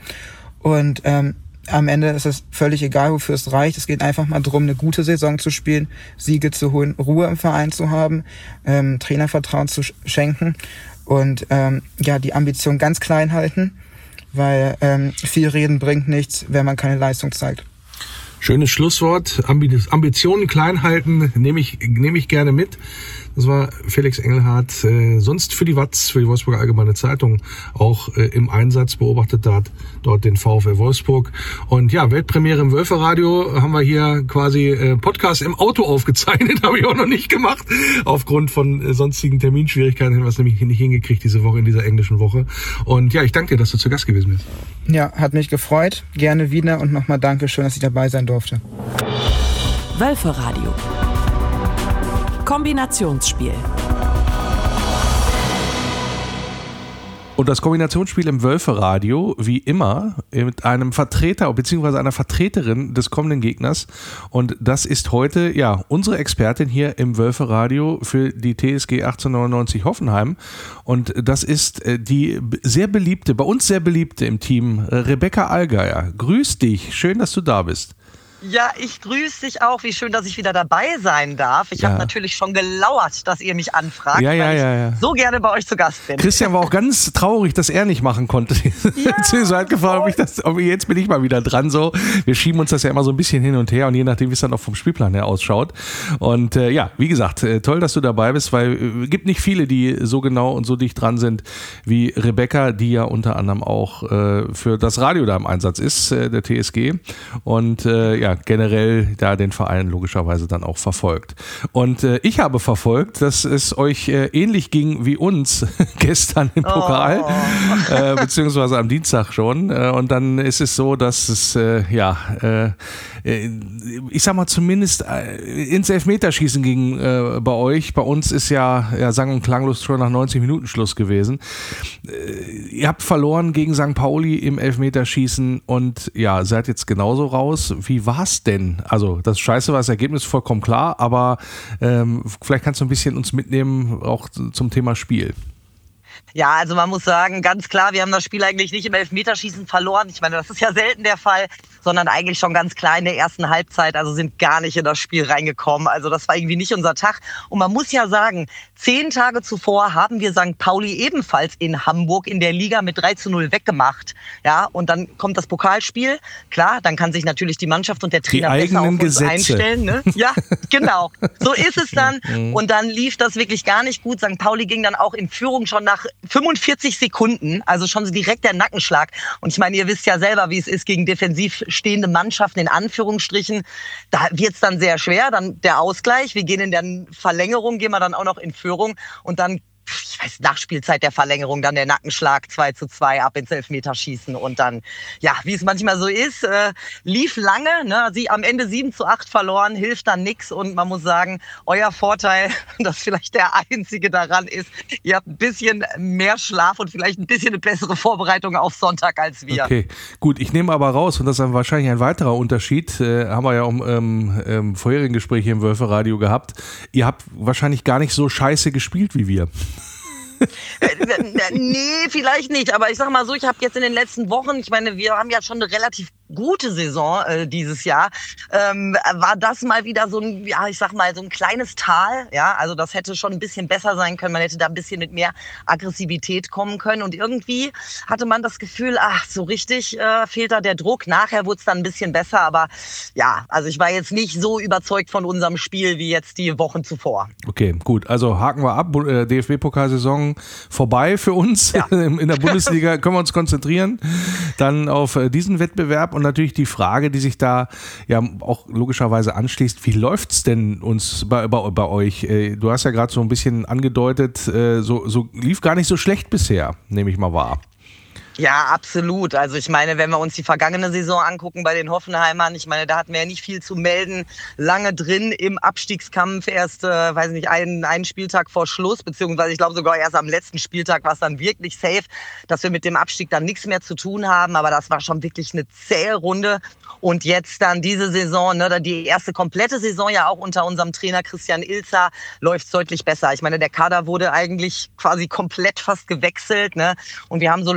Und ähm, am Ende ist es völlig egal, wofür es reicht. Es geht einfach mal darum, eine gute Saison zu spielen, Siege zu holen, Ruhe im Verein zu haben, ähm, Trainervertrauen zu schenken und ähm, ja die Ambition ganz klein halten. Weil ähm, viel Reden bringt nichts, wenn man keine Leistung zeigt. Schönes Schlusswort. Ambi- Ambitionen klein halten, nehme ich, nehme ich gerne mit. Das war Felix Engelhardt, äh, sonst für die Watz, für die Wolfsburger Allgemeine Zeitung, auch äh, im Einsatz, beobachtet dort, dort den VfL Wolfsburg. Und ja, Weltpremiere im Wölferadio haben wir hier quasi äh, Podcast im Auto aufgezeichnet, habe ich auch noch nicht gemacht. Aufgrund von äh, sonstigen Terminschwierigkeiten haben wir es nämlich nicht hingekriegt diese Woche, in dieser englischen Woche. Und ja, ich danke dir, dass du zu Gast gewesen bist. Ja, hat mich gefreut. Gerne wieder und nochmal Dankeschön, dass ich dabei sein durfte. Wölferadio. Kombinationsspiel. Und das Kombinationsspiel im Wölferadio, wie immer, mit einem Vertreter bzw. einer Vertreterin des kommenden Gegners. Und das ist heute ja unsere Expertin hier im Wölferadio für die T S G achtzehnhundertneunundneunzig Hoffenheim. Und das ist die sehr beliebte, bei uns sehr beliebte im Team, Rebecca Allgeier. Grüß dich, schön, dass du da bist. Ja, ich grüße dich auch. Wie schön, dass ich wieder dabei sein darf. Ich ja. habe natürlich schon gelauert, dass ihr mich anfragt, ja, ja, weil ja, ja. ich so gerne bei euch zu Gast bin. Christian war auch ganz traurig, dass er nicht machen konnte. Ja, Sie hat gefragt, ob ich das, ob jetzt bin ich mal wieder dran. So, wir schieben uns das ja immer so ein bisschen hin und her und je nachdem, wie es dann auch vom Spielplan her ausschaut. Und äh, ja, wie gesagt, äh, toll, dass du dabei bist, weil es äh, gibt nicht viele, die so genau und so dicht dran sind wie Rebecca, die ja unter anderem auch äh, für das Radio da im Einsatz ist, äh, der T S G. Und äh, ja, generell da den Verein logischerweise dann auch verfolgt. Und äh, ich habe verfolgt, dass es euch äh, ähnlich ging wie uns gestern im Pokal, oh. äh, beziehungsweise am Dienstag schon. Äh, und dann ist es so, dass es, äh, ja, äh, ich sag mal zumindest äh, ins Elfmeterschießen ging äh, bei euch. Bei uns ist ja, ja sang- und klanglos schon nach neunzig Minuten Schluss gewesen. Äh, ihr habt verloren gegen Sankt Pauli im Elfmeterschießen und ja, seid jetzt genauso raus. Wie war's denn? Also das Scheiße war das Ergebnis vollkommen klar, aber ähm, vielleicht kannst du ein bisschen uns mitnehmen, auch zum Thema Spiel. Ja, also man muss sagen, ganz klar, wir haben das Spiel eigentlich nicht im Elfmeterschießen verloren. Ich meine, das ist ja selten der Fall, sondern eigentlich schon ganz klar in der ersten Halbzeit, also sind gar nicht in das Spiel reingekommen. Also das war irgendwie nicht unser Tag. Und man muss ja sagen, zehn Tage zuvor haben wir Sankt Pauli ebenfalls in Hamburg in der Liga mit drei zu null weggemacht. Ja, und dann kommt das Pokalspiel. Klar, dann kann sich natürlich die Mannschaft und der Trainer die besser auf uns Gesetze. einstellen. Ne? Ja, genau. So ist es dann. Und dann lief das wirklich gar nicht gut. Sankt Pauli ging dann auch in Führung schon nach fünfundvierzig Sekunden, also schon so direkt der Nackenschlag. Und ich meine, ihr wisst ja selber, wie es ist gegen defensiv stehende Mannschaften, in Anführungsstrichen. Da wird's dann sehr schwer. Dann der Ausgleich. Wir gehen in der Verlängerung, gehen wir dann auch noch in Führung. Und dann, ich weiß, Nachspielzeit der Verlängerung, dann der Nackenschlag zwei zu zwei ab ins Elfmeterschießen. Und dann, ja, wie es manchmal so ist, äh, lief lange. Ne? Sie am Ende sieben zu acht verloren, hilft dann nix. Und man muss sagen, euer Vorteil, das vielleicht der einzige daran ist, ihr habt ein bisschen mehr Schlaf und vielleicht ein bisschen eine bessere Vorbereitung auf Sonntag als wir. Okay, gut. Ich nehme aber raus, und das ist wahrscheinlich ein weiterer Unterschied, äh, haben wir ja auch im ähm, vorherigen Gespräch hier im Wölferadio gehabt. Ihr habt wahrscheinlich gar nicht so scheiße gespielt wie wir. Nee, vielleicht nicht. Aber ich sag mal so, ich habe jetzt in den letzten Wochen, ich meine, wir haben ja schon eine relativ gute Saison äh, dieses Jahr, ähm, war das mal wieder so ein, ja, ich sag mal, so ein kleines Tal. Ja, also das hätte schon ein bisschen besser sein können. Man hätte da ein bisschen mit mehr Aggressivität kommen können. Und irgendwie hatte man das Gefühl, ach, so richtig äh, fehlt da der Druck. Nachher wurde es dann ein bisschen besser. Aber ja, also ich war jetzt nicht so überzeugt von unserem Spiel wie jetzt die Wochen zuvor. Okay, gut. Also haken wir ab. D F B-Pokalsaison vorbei für uns. Ja. In der Bundesliga können wir uns konzentrieren. Dann auf diesen Wettbewerb. Und natürlich die Frage, die sich da ja auch logischerweise anschließt, wie läuft's denn uns bei, bei, bei euch? Du hast ja gerade so ein bisschen angedeutet, so, so lief gar nicht so schlecht bisher, nehme ich mal wahr. Ja, absolut. Also ich meine, wenn wir uns die vergangene Saison angucken bei den Hoffenheimern, ich meine, da hatten wir ja nicht viel zu melden. Lange drin im Abstiegskampf, erst, äh, weiß nicht, einen, einen Spieltag vor Schluss, beziehungsweise ich glaube sogar erst am letzten Spieltag war es dann wirklich safe, dass wir mit dem Abstieg dann nichts mehr zu tun haben. Aber das war schon wirklich eine zähe Runde. Und jetzt dann diese Saison, ne, die erste komplette Saison ja auch unter unserem Trainer Christian Ilzer, läuft deutlich besser. Ich meine, der Kader wurde eigentlich quasi komplett fast gewechselt, ne? Und wir haben so Leute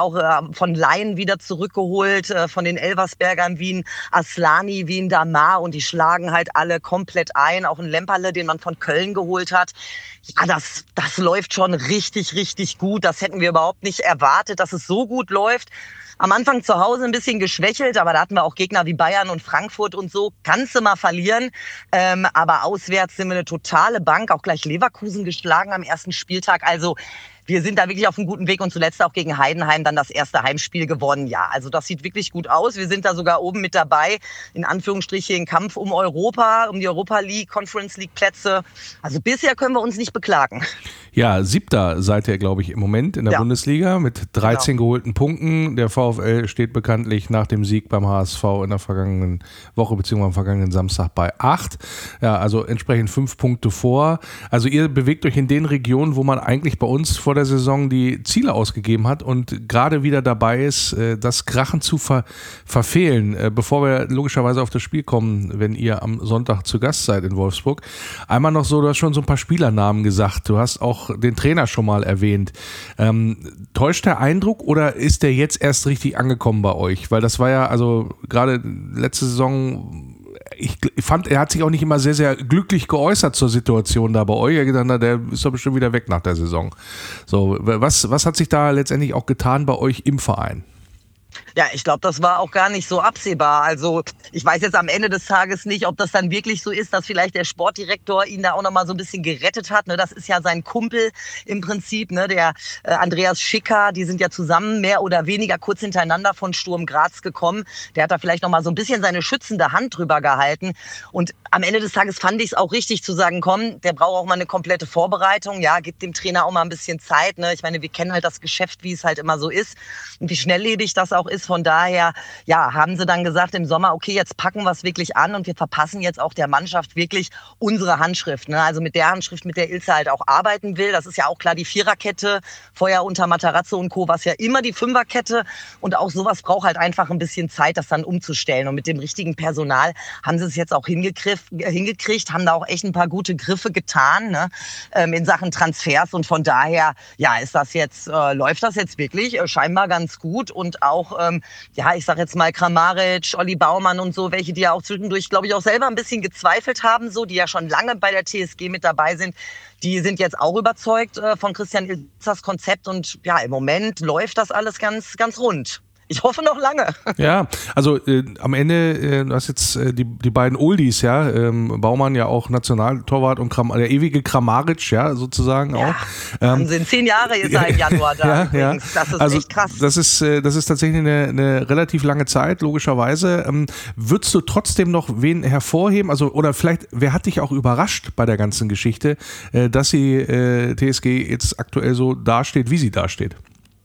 auch äh, von Laien wieder zurückgeholt, äh, von den Elversbergern wie ein Aslani, wie ein Damar und die schlagen halt alle komplett ein. Auch ein Lemperle, den man von Köln geholt hat. Ja, das, das läuft schon richtig, richtig gut. Das hätten wir überhaupt nicht erwartet, dass es so gut läuft. Am Anfang zu Hause ein bisschen geschwächelt, aber da hatten wir auch Gegner wie Bayern und Frankfurt und so. Kannst du mal verlieren. Ähm, aber auswärts sind wir eine totale Bank. Auch gleich Leverkusen geschlagen am ersten Spieltag. Also wir sind da wirklich auf einem guten Weg und zuletzt auch gegen Heidenheim dann das erste Heimspiel gewonnen. Ja, also das sieht wirklich gut aus. Wir sind da sogar oben mit dabei, in Anführungsstrichen im Kampf um Europa, um die Europa League, Conference League Plätze. Also bisher können wir uns nicht beklagen. Ja, siebter seid ihr, glaube ich, im Moment in der ja. Bundesliga mit dreizehn genau. geholten Punkten. Der VfL steht bekanntlich nach dem Sieg beim H S V in der vergangenen Woche bzw. am vergangenen Samstag bei acht. Ja, also entsprechend fünf Punkte vor. Also ihr bewegt euch in den Regionen, wo man eigentlich bei uns vor der Saison die Ziele ausgegeben hat und gerade wieder dabei ist, das Krachen zu ver- verfehlen. Bevor wir logischerweise auf das Spiel kommen, wenn ihr am Sonntag zu Gast seid in Wolfsburg. Einmal noch so, du hast schon so ein paar Spielernamen gesagt. Du hast auch den Trainer schon mal erwähnt. Ähm, täuscht der Eindruck oder ist der jetzt erst richtig angekommen bei euch? Weil das war ja, also gerade letzte Saison, ich fand, er hat sich auch nicht immer sehr, sehr glücklich geäußert zur Situation da bei euch. Er hat gedacht, na, der ist doch bestimmt wieder weg nach der Saison. So, was, was hat sich da letztendlich auch getan bei euch im Verein? Ja, ich glaube, das war auch gar nicht so absehbar. Also ich weiß jetzt am Ende des Tages nicht, ob das dann wirklich so ist, dass vielleicht der Sportdirektor ihn da auch nochmal so ein bisschen gerettet hat. Ne, das ist ja sein Kumpel im Prinzip, ne, der äh, Andreas Schicker. Die sind ja zusammen mehr oder weniger kurz hintereinander von Sturm Graz gekommen. Der hat da vielleicht nochmal so ein bisschen seine schützende Hand drüber gehalten. Und am Ende des Tages fand ich es auch richtig zu sagen, komm, der braucht auch mal eine komplette Vorbereitung. Ja, gibt dem Trainer auch mal ein bisschen Zeit. Ne? Ich meine, wir kennen halt das Geschäft, wie es halt immer so ist und wie schnelllebig das auch ist. Von daher, ja, haben sie dann gesagt im Sommer, okay, jetzt packen wir es wirklich an und wir verpassen jetzt auch der Mannschaft wirklich unsere Handschrift. Ne? Also mit der Handschrift, mit der Ilse halt auch arbeiten will. Das ist ja auch klar die Viererkette, vorher unter Matarazzo und Co. war es ja immer die Fünferkette. Und auch sowas braucht halt einfach ein bisschen Zeit, das dann umzustellen. Und mit dem richtigen Personal haben sie es jetzt auch hingekriegt, hingekriegt haben da auch echt ein paar gute Griffe getan, ne? ähm, in Sachen Transfers. Und von daher, ja, ist das jetzt, äh, läuft das jetzt wirklich äh, scheinbar ganz gut. Und auch, ähm, ja, ich sag jetzt mal Kramaric, Olli Baumann und so, welche, die ja auch zwischendurch, glaube ich, auch selber ein bisschen gezweifelt haben, so, die ja schon lange bei der T S G mit dabei sind, die sind jetzt auch überzeugt äh, von Christian Ilzers Konzept und ja, im Moment läuft das alles ganz, ganz rund. Ich hoffe noch lange. Ja, also äh, am Ende, äh, du hast jetzt äh, die, die beiden Oldies, ja, ähm, Baumann ja auch Nationaltorwart und Kram, der ewige Kramaric, ja, sozusagen ja, auch. Ähm, Wahnsinn, zehn Jahre ist er im Januar da. Ja, ja. Das ist also, echt krass. Das ist, äh, das ist tatsächlich eine, eine relativ lange Zeit, logischerweise. Ähm, würdest du trotzdem noch wen hervorheben? Also, oder vielleicht, wer hat dich auch überrascht bei der ganzen Geschichte, äh, dass die äh, T S G jetzt aktuell so dasteht, wie sie dasteht?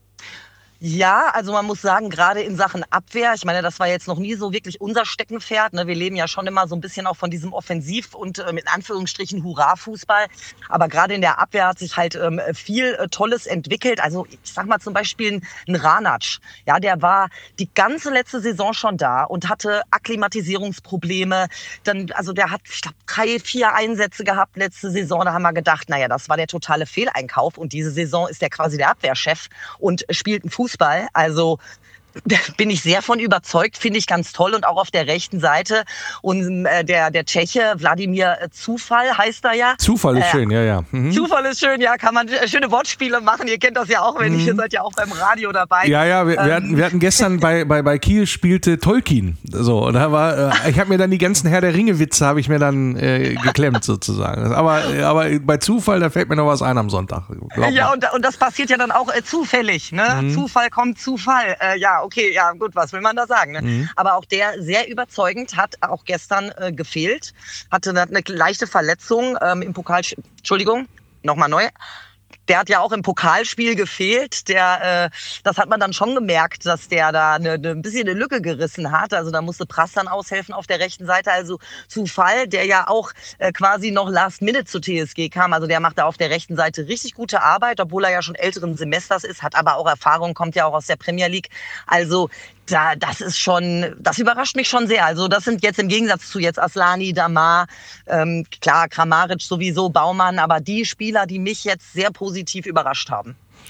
Ja, also man muss sagen, gerade in Sachen Abwehr, ich meine, das war jetzt noch nie so wirklich unser Steckenpferd. Ne? Wir leben ja schon immer so ein bisschen auch von diesem Offensiv- und äh, mit Anführungsstrichen Hurra-Fußball. Aber gerade in der Abwehr hat sich halt ähm, viel äh, Tolles entwickelt. Also ich sag mal zum Beispiel ein, ein Ranac. Ja, der war die ganze letzte Saison schon da und hatte Akklimatisierungsprobleme. Dann, also der hat, ich glaube, drei, vier Einsätze gehabt letzte Saison. Da haben wir gedacht, naja, das war der totale Fehleinkauf. Und diese Saison ist der quasi der Abwehrchef und spielt einen Fußball. Fußball, also bin ich sehr von überzeugt, finde ich ganz toll und auch auf der rechten Seite und äh, der der Tscheche Wladimir Zufall heißt er ja. Zufall ist äh, schön, ja, ja. Mhm. Zufall ist schön, ja, kann man schöne Wortspiele machen. Ihr kennt das ja auch, wenn mhm. ihr seid ja auch beim Radio dabei. Ja, ja, wir, ähm. wir, hatten, wir hatten gestern bei, bei, bei Kiel spielte Tolkien, so, und da war, äh, ich habe mir dann die ganzen Herr der Ringe Witze habe ich mir dann äh, geklemmt sozusagen. Aber, aber bei Zufall, da fällt mir noch was ein am Sonntag. Ja, und, und das passiert ja dann auch äh, zufällig, ne? Mhm. Zufall kommt Zufall. Äh, ja, okay, ja, gut, was will man da sagen? Ne? Mhm. Aber auch der sehr überzeugend, hat auch gestern äh, gefehlt, hatte eine, eine leichte Verletzung ähm, im Pokal. Entschuldigung, nochmal neu. Der hat ja auch im Pokalspiel gefehlt. Der, äh, das hat man dann schon gemerkt, dass der da eine, eine, ein bisschen eine Lücke gerissen hat. Also da musste Prass dann aushelfen auf der rechten Seite. Also Zufall, der ja auch äh, quasi noch Last Minute zu T S G kam. Also der macht da auf der rechten Seite richtig gute Arbeit, obwohl er ja schon älteren Semesters ist, hat aber auch Erfahrung, kommt ja auch aus der Premier League. Also da, das ist schon, das überrascht mich schon sehr. Also das sind jetzt im Gegensatz zu jetzt Aslani, Damar, ähm, klar, Kramaric sowieso, Baumann, aber die Spieler, die mich jetzt sehr positiv überrascht haben.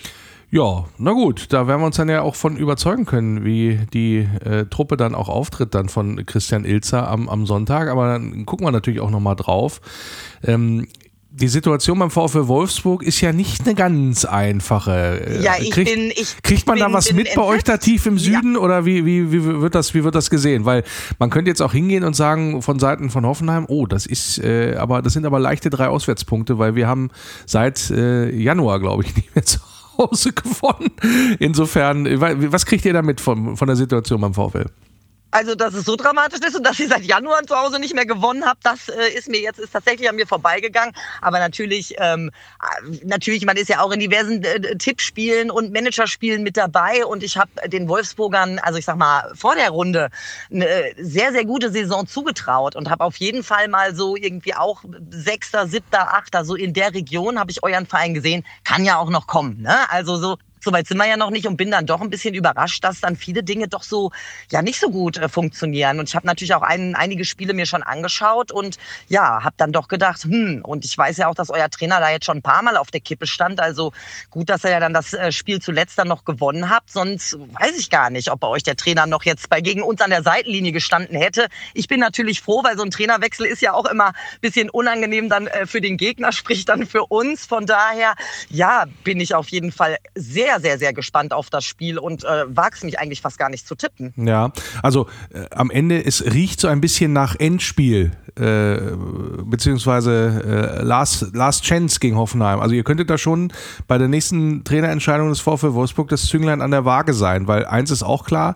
Ja, na gut, da werden wir uns dann ja auch von überzeugen können, wie die äh, Truppe dann auch auftritt dann von Christian Ilzer am, am Sonntag. Aber dann gucken wir natürlich auch nochmal drauf. Ähm, Die Situation beim VfL Wolfsburg ist ja nicht eine ganz einfache. Ja, ich kriegt, bin, ich kriegt man bin, da was bin mit bei entsetzt. euch da tief im Süden Ja. oder wie, wie, wie, wird das, wie wird das gesehen? Weil man könnte jetzt auch hingehen und sagen von Seiten von Hoffenheim, oh, das ist, äh, aber das sind aber leichte drei Auswärtspunkte, weil wir haben seit äh, Januar, glaube ich, nicht mehr zu Hause gewonnen. Insofern, was kriegt ihr da mit von, von der Situation beim VfL? Also, dass es so dramatisch ist und dass ihr seit Januar zu Hause nicht mehr gewonnen habt, das äh, ist mir jetzt ist tatsächlich an mir vorbeigegangen. Aber natürlich, ähm, natürlich, man ist ja auch in diversen äh, Tippspielen und Managerspielen mit dabei. Und ich habe den Wolfsburgern, also ich sag mal, vor der Runde eine sehr, sehr gute Saison zugetraut und habe auf jeden Fall mal so irgendwie auch Sechster, Siebter, Achter, so in der Region habe ich euren Verein gesehen. Kann ja auch noch kommen, ne? Also so. So weit sind wir ja noch nicht und bin dann doch ein bisschen überrascht, dass dann viele Dinge doch so ja nicht so gut äh, funktionieren. Und ich habe natürlich auch ein, einige Spiele mir schon angeschaut und ja, habe dann doch gedacht, hm, und ich weiß ja auch, dass euer Trainer da jetzt schon ein paar Mal auf der Kippe stand. Also gut, dass er ja dann das äh, Spiel zuletzt dann noch gewonnen habt. Sonst weiß ich gar nicht, ob bei euch der Trainer noch jetzt bei gegen uns an der Seitenlinie gestanden hätte. Ich bin natürlich froh, weil so ein Trainerwechsel ist ja auch immer ein bisschen unangenehm dann äh, für den Gegner, sprich dann für uns. Von daher, ja, bin ich auf jeden Fall sehr sehr, sehr, sehr gespannt auf das Spiel und äh, wag's mich eigentlich fast gar nicht zu tippen. Ja, also äh, am Ende, es riecht so ein bisschen nach Endspiel, äh, beziehungsweise äh, Last, Last Chance gegen Hoffenheim. Also ihr könntet da schon bei der nächsten Trainerentscheidung des VfL Wolfsburg das Zünglein an der Waage sein, weil eins ist auch klar,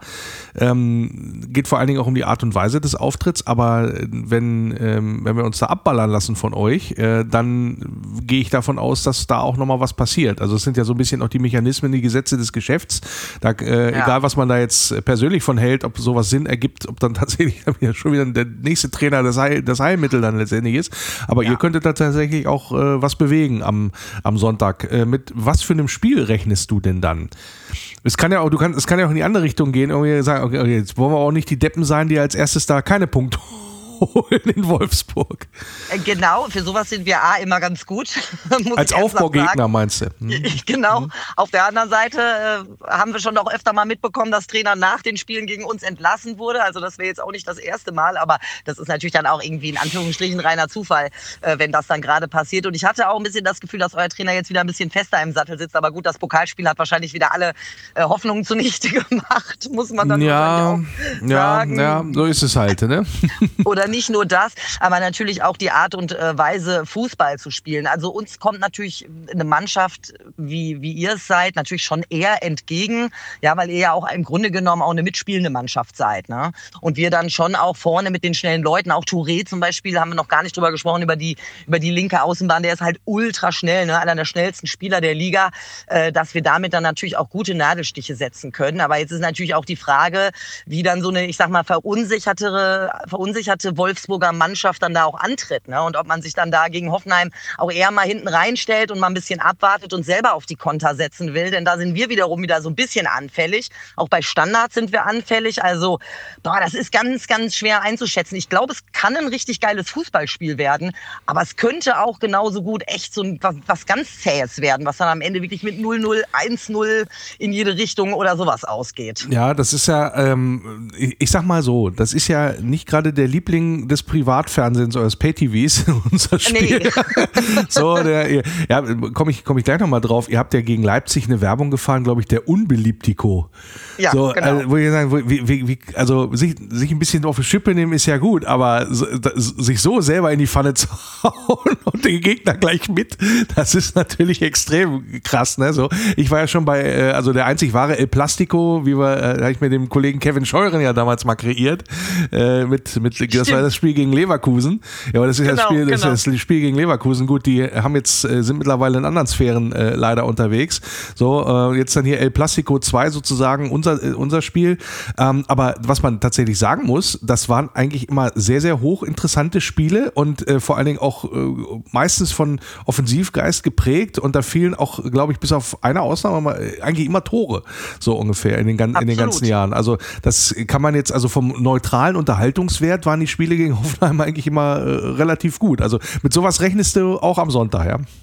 ähm, geht vor allen Dingen auch um die Art und Weise des Auftritts, aber wenn, ähm, wenn wir uns da abballern lassen von euch, äh, dann gehe ich davon aus, dass da auch nochmal was passiert. Also es sind ja so ein bisschen auch die Mechanismen, die Gesetze des Geschäfts. Da, äh, ja. Egal, was man da jetzt persönlich von hält, ob sowas Sinn ergibt, ob dann tatsächlich schon wieder der nächste Trainer das, Heil, das Heilmittel dann letztendlich ist. Aber ja. Ihr könntet da tatsächlich auch äh, was bewegen am, am Sonntag. Äh, mit was für einem Spiel rechnest du denn dann? Es kann ja auch, du kannst, es kann ja auch in die andere Richtung gehen, irgendwie sagen, okay, okay, jetzt wollen wir auch nicht die Deppen sein, die als erstes da keine Punkte holen in Wolfsburg. Genau, für sowas sind wir A immer ganz gut. Muss als Aufbaugegner meinst du? Hm. Genau. Hm. Auf der anderen Seite äh, haben wir schon auch öfter mal mitbekommen, dass Trainer nach den Spielen gegen uns entlassen wurde. Also das wäre jetzt auch nicht das erste Mal, aber das ist natürlich dann auch irgendwie in Anführungsstrichen reiner Zufall, äh, wenn das dann gerade passiert. Und ich hatte auch ein bisschen das Gefühl, dass euer Trainer jetzt wieder ein bisschen fester im Sattel sitzt. Aber gut, das Pokalspiel hat wahrscheinlich wieder alle äh, Hoffnungen zunichte gemacht, muss man dann ja, auch sagen. Ja, ja, so ist es halt, ne? Oder nicht nur das, aber natürlich auch die Art und Weise, Fußball zu spielen. Also uns kommt natürlich eine Mannschaft, wie, wie ihr es seid, natürlich schon eher entgegen, ja, weil ihr ja auch im Grunde genommen auch eine mitspielende Mannschaft seid, ne? Und wir dann schon auch vorne mit den schnellen Leuten, auch Touré zum Beispiel, haben wir noch gar nicht drüber gesprochen, über die, über die linke Außenbahn, der ist halt ultra schnell, ne? Einer der schnellsten Spieler der Liga, äh, dass wir damit dann natürlich auch gute Nadelstiche setzen können. Aber jetzt ist natürlich auch die Frage, wie dann so eine, ich sag mal, verunsicherte, verunsicherte Wolfsburger Mannschaft dann da auch antritt, ne? Und ob man sich dann da gegen Hoffenheim auch eher mal hinten reinstellt und mal ein bisschen abwartet und selber auf die Konter setzen will, denn da sind wir wiederum wieder so ein bisschen anfällig. Auch bei Standards sind wir anfällig, also boah, das ist ganz, ganz schwer einzuschätzen. Ich glaube, es kann ein richtig geiles Fußballspiel werden, aber es könnte auch genauso gut echt so ein, was, was ganz Zähes werden, was dann am Ende wirklich mit null null, eins null in jede Richtung oder sowas ausgeht. Ja, das ist ja, ähm, ich, ich sag mal so, das ist ja nicht gerade der Liebling des Privatfernsehens oder des Pay-T Vs, unser Spiel. Nee. So, der, ja, komme ich, komm ich gleich nochmal drauf. Ihr habt ja gegen Leipzig eine Werbung gefahren, glaube ich, der Unbeliebtiko. Ja, so, genau. Also, wo ihr sagen, wo, wie, wie, also sich, sich ein bisschen auf die Schippe nehmen ist ja gut, aber so, das, sich so selber in die Pfanne zu hauen und den Gegner gleich mit, das ist natürlich extrem krass. Ne? So, ich war ja schon bei, also der einzig wahre El Plastico, wie wir, da habe ich mit dem Kollegen Kevin Scheuren ja damals mal kreiert, äh, mit, mit das war das Spiel gegen Leverkusen. Ja, aber das ist genau, das, Spiel, das, genau. ist das Spiel gegen Leverkusen. Gut, die haben jetzt, sind mittlerweile in anderen Sphären äh, leider unterwegs. So, äh, jetzt dann hier El Plastico zwei sozusagen unser, äh, unser Spiel. Ähm, aber was man tatsächlich sagen muss, das waren eigentlich immer sehr, sehr hochinteressante Spiele und äh, vor allen Dingen auch äh, meistens von Offensivgeist geprägt und da fielen auch, glaube ich, bis auf eine Ausnahme mal, eigentlich immer Tore, so ungefähr in den, in den ganzen Jahren. Also das kann man jetzt, also vom neutralen Unterhaltungswert waren die Spiele gegen Hoffenheim eigentlich immer äh, relativ gut. Also mit sowas rechnest du auch am Sonntag, ja?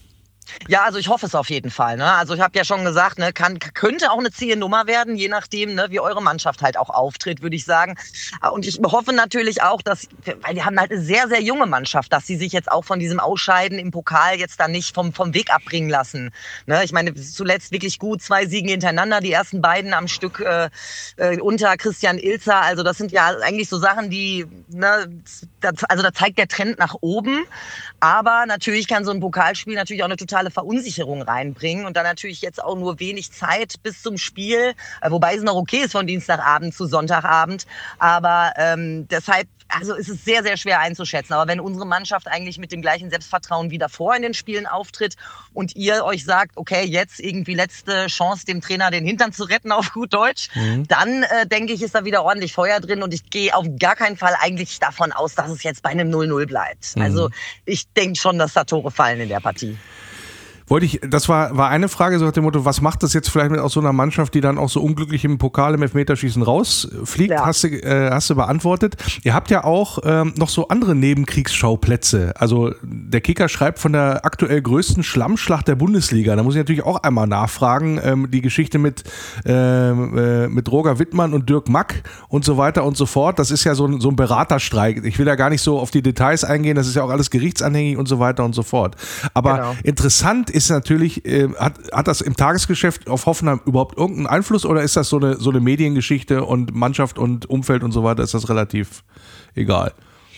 Ja, also ich hoffe es auf jeden Fall. Ne? Also ich habe ja schon gesagt, ne, kann, könnte auch eine zähe Nummer werden, je nachdem, ne, wie eure Mannschaft halt auch auftritt, würde ich sagen. Und ich hoffe natürlich auch, dass, weil wir haben halt eine sehr, sehr junge Mannschaft, dass sie sich jetzt auch von diesem Ausscheiden im Pokal jetzt dann nicht vom, vom Weg abbringen lassen. Ne? Ich meine, zuletzt wirklich gut, zwei Siegen hintereinander, die ersten beiden am Stück äh, äh, unter Christian Ilzer. Also das sind ja eigentlich so Sachen, die, ne, das, also da zeigt der Trend nach oben. Aber natürlich kann so ein Pokalspiel natürlich auch eine totale Verunsicherung reinbringen und dann natürlich jetzt auch nur wenig Zeit bis zum Spiel, wobei es noch okay ist von Dienstagabend zu Sonntagabend, aber ähm, deshalb, also ist es sehr, sehr schwer einzuschätzen. Aber wenn unsere Mannschaft eigentlich mit dem gleichen Selbstvertrauen wie davor in den Spielen auftritt und ihr euch sagt, okay, jetzt irgendwie letzte Chance, dem Trainer den Hintern zu retten, auf gut Deutsch, mhm. dann äh, denke ich, ist da wieder ordentlich Feuer drin und ich gehe auf gar keinen Fall eigentlich davon aus, dass es jetzt bei einem null null bleibt. Mhm. Also ich denke schon, dass da Tore fallen in der Partie. Wollte ich, das war, war eine Frage, so nach dem Motto, was macht das jetzt vielleicht mit aus so einer Mannschaft, die dann auch so unglücklich im Pokal im Elfmeterschießen rausfliegt? Ja. Hast du, äh, hast du beantwortet. Ihr habt ja auch ähm, noch so andere Nebenkriegsschauplätze. Also der Kicker schreibt von der aktuell größten Schlammschlacht der Bundesliga. Da muss ich natürlich auch einmal nachfragen. Ähm, die Geschichte mit, äh, äh, mit Roger Wittmann und Dirk Mack und so weiter und so fort. Das ist ja so ein, so ein Beraterstreik. Ich will ja gar nicht so auf die Details eingehen. Das ist ja auch alles gerichtsanhängig und so weiter und so fort. Aber genau. Interessant ist natürlich, äh, hat, hat das im Tagesgeschäft auf Hoffenheim überhaupt irgendeinen Einfluss oder ist das so eine, so eine Mediengeschichte und Mannschaft und Umfeld und so weiter, ist das relativ egal?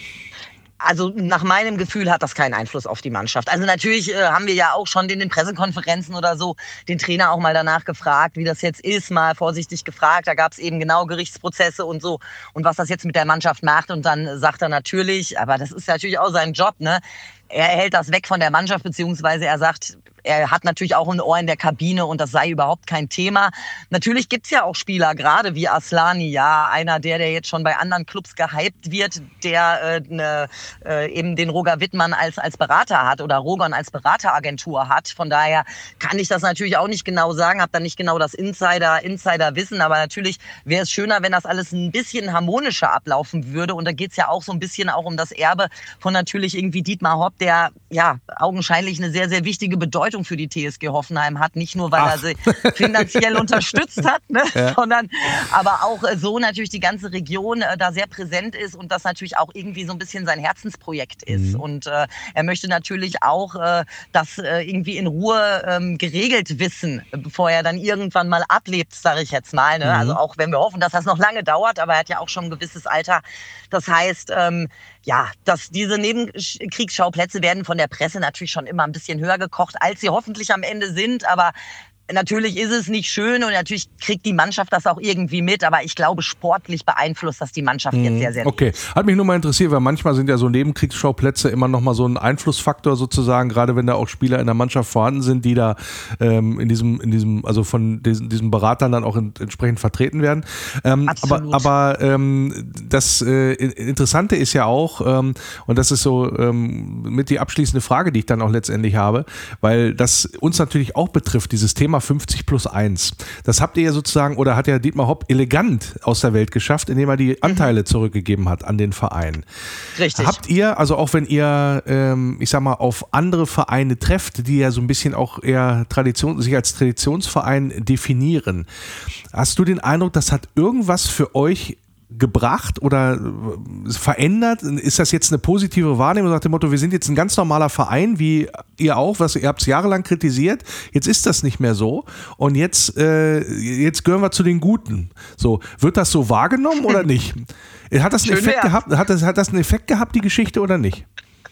Also nach meinem Gefühl hat das keinen Einfluss auf die Mannschaft. Also natürlich äh, haben wir ja auch schon in den Pressekonferenzen oder so den Trainer auch mal danach gefragt, wie das jetzt ist, mal vorsichtig gefragt. Da gab es eben genau Gerichtsprozesse und so und was das jetzt mit der Mannschaft macht. Und dann sagt er natürlich, aber das ist natürlich auch sein Job, ne? Er hält das weg von der Mannschaft, beziehungsweise er sagt, er hat natürlich auch ein Ohr in der Kabine und das sei überhaupt kein Thema. Natürlich gibt's ja auch Spieler, gerade wie Aslani, ja, einer der, der jetzt schon bei anderen Clubs gehypt wird, der äh, ne, äh, eben den Roger Wittmann als, als Berater hat oder Rogon als Berateragentur hat. Von daher kann ich das natürlich auch nicht genau sagen, habe da nicht genau das Insider, Insider-Wissen, aber natürlich wäre es schöner, wenn das alles ein bisschen harmonischer ablaufen würde und da geht's ja auch so ein bisschen auch um das Erbe von natürlich irgendwie Dietmar Hopp, der ja augenscheinlich eine sehr, sehr wichtige Bedeutung für die T S G Hoffenheim hat. Nicht nur, weil Ach. er sie finanziell unterstützt hat, ne? ja. sondern aber auch äh, so natürlich die ganze Region äh, da sehr präsent ist und das natürlich auch irgendwie so ein bisschen sein Herzensprojekt ist. Mhm. Und äh, er möchte natürlich auch äh, das äh, irgendwie in Ruhe ähm, geregelt wissen, bevor er dann irgendwann mal ablebt, sage ich jetzt mal. Ne? Mhm. Also auch wenn wir hoffen, dass das noch lange dauert, aber er hat ja auch schon ein gewisses Alter. Das heißt, ähm, ja, dass diese Nebenkriegsschauplätze werden von der Presse natürlich schon immer ein bisschen höher gekocht, als sie hoffentlich am Ende sind, aber natürlich ist es nicht schön und natürlich kriegt die Mannschaft das auch irgendwie mit, aber ich glaube, sportlich beeinflusst das die Mannschaft jetzt sehr, sehr Okay, hat mich nur mal interessiert, weil manchmal sind ja so Nebenkriegsschauplätze immer noch mal so ein Einflussfaktor sozusagen, gerade wenn da auch Spieler in der Mannschaft vorhanden sind, die da ähm, in diesem, in diesem, also von diesen, diesen Beratern dann auch in, entsprechend vertreten werden. Ähm, aber aber ähm, das äh, Interessante ist ja auch, ähm, und das ist so ähm, mit die abschließende Frage, die ich dann auch letztendlich habe, weil das uns natürlich auch betrifft, dieses Thema fünfzig plus eins. Das habt ihr ja sozusagen, oder hat ja Dietmar Hopp elegant aus der Welt geschafft, indem er die Anteile mhm. zurückgegeben hat an den Verein. Richtig. Habt ihr, also auch wenn ihr, ähm, ich sag mal, auf andere Vereine trefft, die ja so ein bisschen auch eher Tradition, sich als Traditionsverein definieren, hast du den Eindruck, das hat irgendwas für euch gebracht oder verändert? Ist das jetzt eine positive Wahrnehmung nach dem Motto, wir sind jetzt ein ganz normaler Verein, wie ihr auch, was ihr habt es jahrelang kritisiert, jetzt ist das nicht mehr so und jetzt, äh, jetzt gehören wir zu den Guten. So, wird das so wahrgenommen oder nicht? Hat das einen Effekt gehabt, hat das, hat das einen Effekt gehabt, die Geschichte, oder nicht?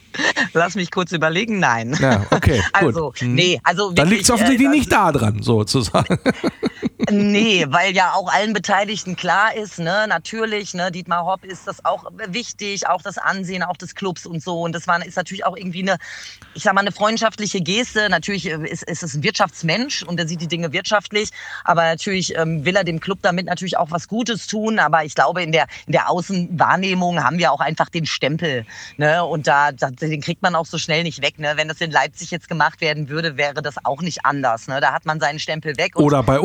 Lass mich kurz überlegen, nein. Ja, okay, also, gut. nee, also wirklich, dann liegt es offensichtlich äh, nicht da dran, sozusagen. Nee, weil ja auch allen Beteiligten klar ist, ne, natürlich, ne, Dietmar Hopp ist das auch wichtig, auch das Ansehen, auch des Clubs und so. Und das war, ist natürlich auch irgendwie eine, ich sag mal, eine freundschaftliche Geste. Natürlich ist, ist es ein Wirtschaftsmensch und er sieht die Dinge wirtschaftlich, aber natürlich ähm, will er dem Club damit natürlich auch was Gutes tun. Aber ich glaube, in der, in der Außenwahrnehmung haben wir auch einfach den Stempel, ne, und da, da den kriegt man auch so schnell nicht weg, ne. Wenn das in Leipzig jetzt gemacht werden würde, wäre das auch nicht anders, ne. Da hat man seinen Stempel weg. Und oder bei uns, wenn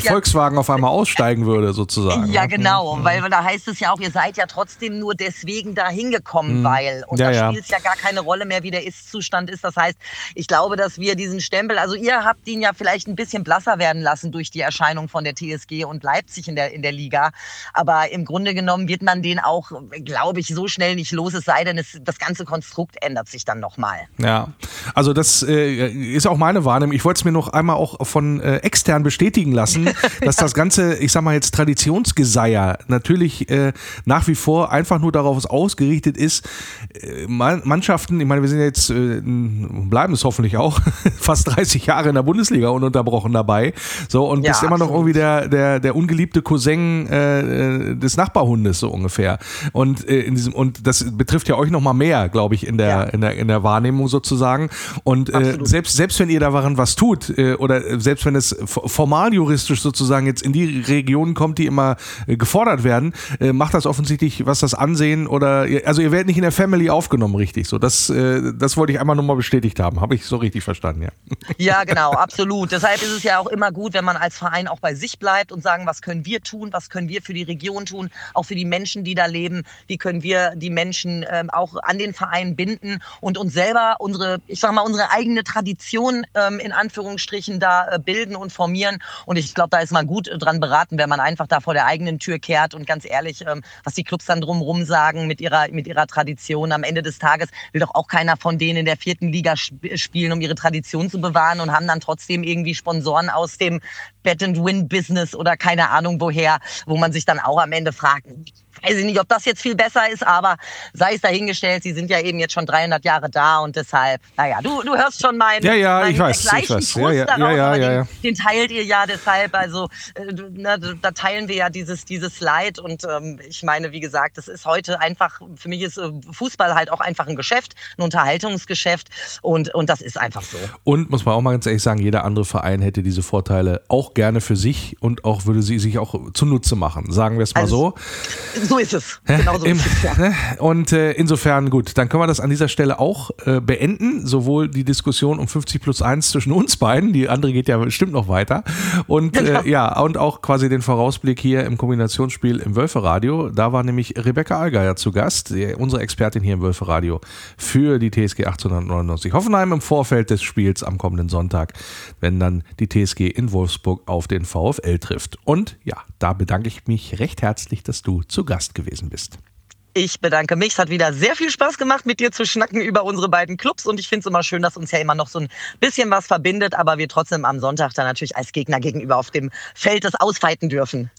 mit ja, Volkswagen auf einmal aussteigen würde, sozusagen. Ja, genau, mhm. weil da heißt es ja auch, ihr seid ja trotzdem nur deswegen da hingekommen, mhm. weil. Und ja, da ja. spielt es ja gar keine Rolle mehr, wie der Ist-Zustand ist. Das heißt, ich glaube, dass wir diesen Stempel, also ihr habt ihn ja vielleicht ein bisschen blasser werden lassen durch die Erscheinung von der T S G und Leipzig in der, in der Liga. Aber im Grunde genommen wird man den auch, glaube ich, so schnell nicht los, es sei denn, es, das ganze Konstrukt ändert sich dann nochmal. Ja, also das äh, ist auch meine Wahrnehmung. Ich wollte es mir noch einmal auch von äh, extern bestätigen lassen, dass das ganze, ich sag mal jetzt Traditionsgeseier natürlich äh, nach wie vor einfach nur darauf ausgerichtet ist, äh, Mannschaften, ich meine, wir sind jetzt, äh, bleiben es hoffentlich auch, fast dreißig Jahre in der Bundesliga ununterbrochen dabei. So, und ja, bist immer noch absolut. irgendwie der, der, der ungeliebte Cousin äh, des Nachbarhundes, so ungefähr. Und, äh, in diesem, und das betrifft ja euch noch mal mehr, glaube ich, in der, ja. in der, in der Wahrnehmung sozusagen. Und äh, selbst, selbst wenn ihr daran was tut, äh, oder selbst wenn es formal juristisch sozusagen jetzt in die Regionen kommt, die immer äh, gefordert werden, äh, macht das offensichtlich, was das Ansehen oder, also ihr werdet nicht in der Family aufgenommen, richtig. So, das, äh, das wollte ich einmal nochmal bestätigt haben. Habe ich so richtig verstanden, ja. Ja, genau, absolut. Deshalb ist es ja auch immer gut, wenn man als Verein auch bei sich bleibt und sagen, was können wir tun, was können wir für die Region tun, auch für die Menschen, die da leben, wie können wir die Menschen ähm, auch an den Verein binden und uns selber unsere, ich sag mal, unsere eigene Tradition ähm, in Anführungsstrichen da äh, bilden und formieren. Und ich glaube, da ist man gut dran beraten, wenn man einfach da vor der eigenen Tür kehrt und ganz ehrlich, ähm, was die Clubs dann drumherum sagen mit ihrer, mit ihrer Tradition. Am Ende des Tages will doch auch keiner von denen in der vierten Liga sp- spielen, um ihre Tradition zu bewahren und haben dann trotzdem irgendwie Sponsoren aus dem Bet-and-Win-Business oder keine Ahnung woher, wo man sich dann auch am Ende fragt, weiß ich nicht, ob das jetzt viel besser ist, aber sei es dahingestellt, sie sind ja eben jetzt schon dreihundert Jahre da und deshalb, naja, du, du hörst schon meinen ja, ja, mein ich weiß, gleichen ich weiß. Frust Ja, ja, daraus, ja, ja, aber ja, den, ja. den teilt ihr ja deshalb, also äh, na, da teilen wir ja dieses, dieses Leid und ähm, ich meine, wie gesagt, das ist heute einfach, für mich ist äh, Fußball halt auch einfach ein Geschäft, ein Unterhaltungsgeschäft und, und das ist einfach so. Und muss man auch mal ganz ehrlich sagen, jeder andere Verein hätte diese Vorteile auch gerne für sich und auch würde sie sich auch zunutze machen, sagen wir es mal also, so. So ist es, genau so Im, ist es, ja. ne? Und äh, insofern, gut, dann können wir das an dieser Stelle auch äh, beenden, sowohl die Diskussion um fünfzig plus eins zwischen uns beiden, die andere geht ja bestimmt noch weiter und äh, ja, und auch quasi den Vorausblick hier im Kombinationsspiel im Wölferadio. Da war nämlich Rebecca Allgeier zu Gast, die, unsere Expertin hier im Wölferadio für die T S G achtzehnhundertneunundneunzig Hoffenheim im Vorfeld des Spiels am kommenden Sonntag, wenn dann die T S G in Wolfsburg auf den VfL trifft. Und ja, da bedanke ich mich recht herzlich, dass du zu Gast gewesen bist. Ich bedanke mich. Es hat wieder sehr viel Spaß gemacht, mit dir zu schnacken über unsere beiden Clubs. Und ich finde es immer schön, dass uns ja immer noch so ein bisschen was verbindet, aber wir trotzdem am Sonntag dann natürlich als Gegner gegenüber auf dem Feld das ausfighten dürfen.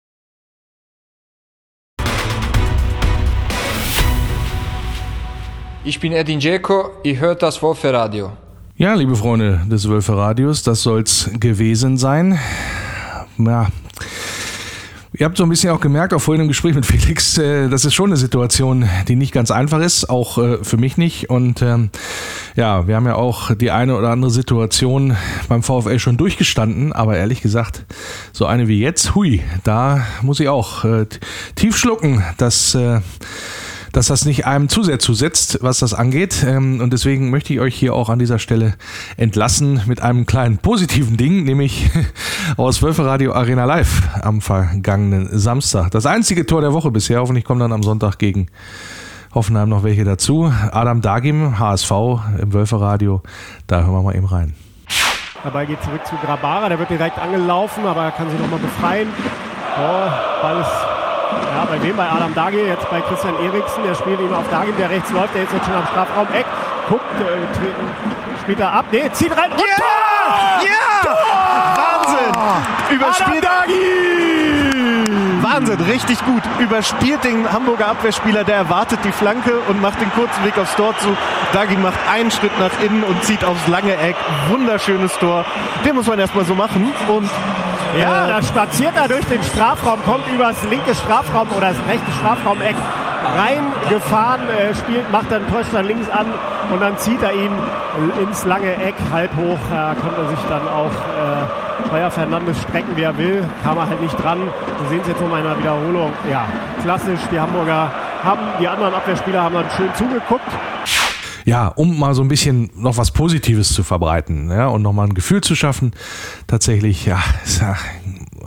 Ich bin Edin Dzeko, ihr hört das Wölferadio. Ja, liebe Freunde des Wölferadios, das soll's gewesen sein. Ja, ihr habt so ein bisschen auch gemerkt, auch vorhin im Gespräch mit Felix, äh, das ist schon eine Situation, die nicht ganz einfach ist, auch äh, für mich nicht. Und ähm, ja, wir haben ja auch die eine oder andere Situation beim VfL schon durchgestanden, aber ehrlich gesagt, so eine wie jetzt, hui, da muss ich auch äh, tief schlucken, dass... Äh, dass das nicht einem zu sehr zusetzt, was das angeht. Und deswegen möchte ich euch hier auch an dieser Stelle entlassen mit einem kleinen positiven Ding, nämlich aus Wölferadio Arena Live am vergangenen Samstag. Das einzige Tor der Woche bisher. Hoffentlich kommen dann am Sonntag gegen Hoffenheim noch welche dazu. Adam Dagim, H S V im Wölferadio. Da hören wir mal eben rein. Dabei geht zurück zu Grabara. Der wird direkt angelaufen, aber er kann sich nochmal befreien. Oh, Ball ist... Ja, bei wem? Bei Adam Dagi, jetzt bei Christian Eriksen. Der spielt ihm auf Dagi, der rechts läuft, der ist jetzt schon am Strafraum. Eck, guckt, äh, spielt er ab. Nee, zieht rein. Und ja! Tor! Ja! Tor! Wahnsinn! Überspielt. Adam Dagi! Wahnsinn, richtig gut. Überspielt den Hamburger Abwehrspieler, der erwartet die Flanke und macht den kurzen Weg aufs Tor zu. Dagi macht einen Schritt nach innen und zieht aufs lange Eck. Wunderschönes Tor. Den muss man erstmal so machen. Und ja, da spaziert er durch den Strafraum, kommt übers linke Strafraum oder das rechte Strafraumeck reingefahren, äh, spielt, macht dann täuscht dann links an und dann zieht er ihn ins lange Eck, halb hoch. Da konnte er sich dann auch äh, Feuer Fernandes strecken, wie er will, kam er halt nicht dran. Wir sehen es jetzt nochmal in einer Wiederholung. Ja, klassisch, die Hamburger haben, die anderen Abwehrspieler haben dann schön zugeguckt. Ja, um mal so ein bisschen noch was Positives zu verbreiten, ja, und nochmal ein Gefühl zu schaffen. Tatsächlich, ja, ist ja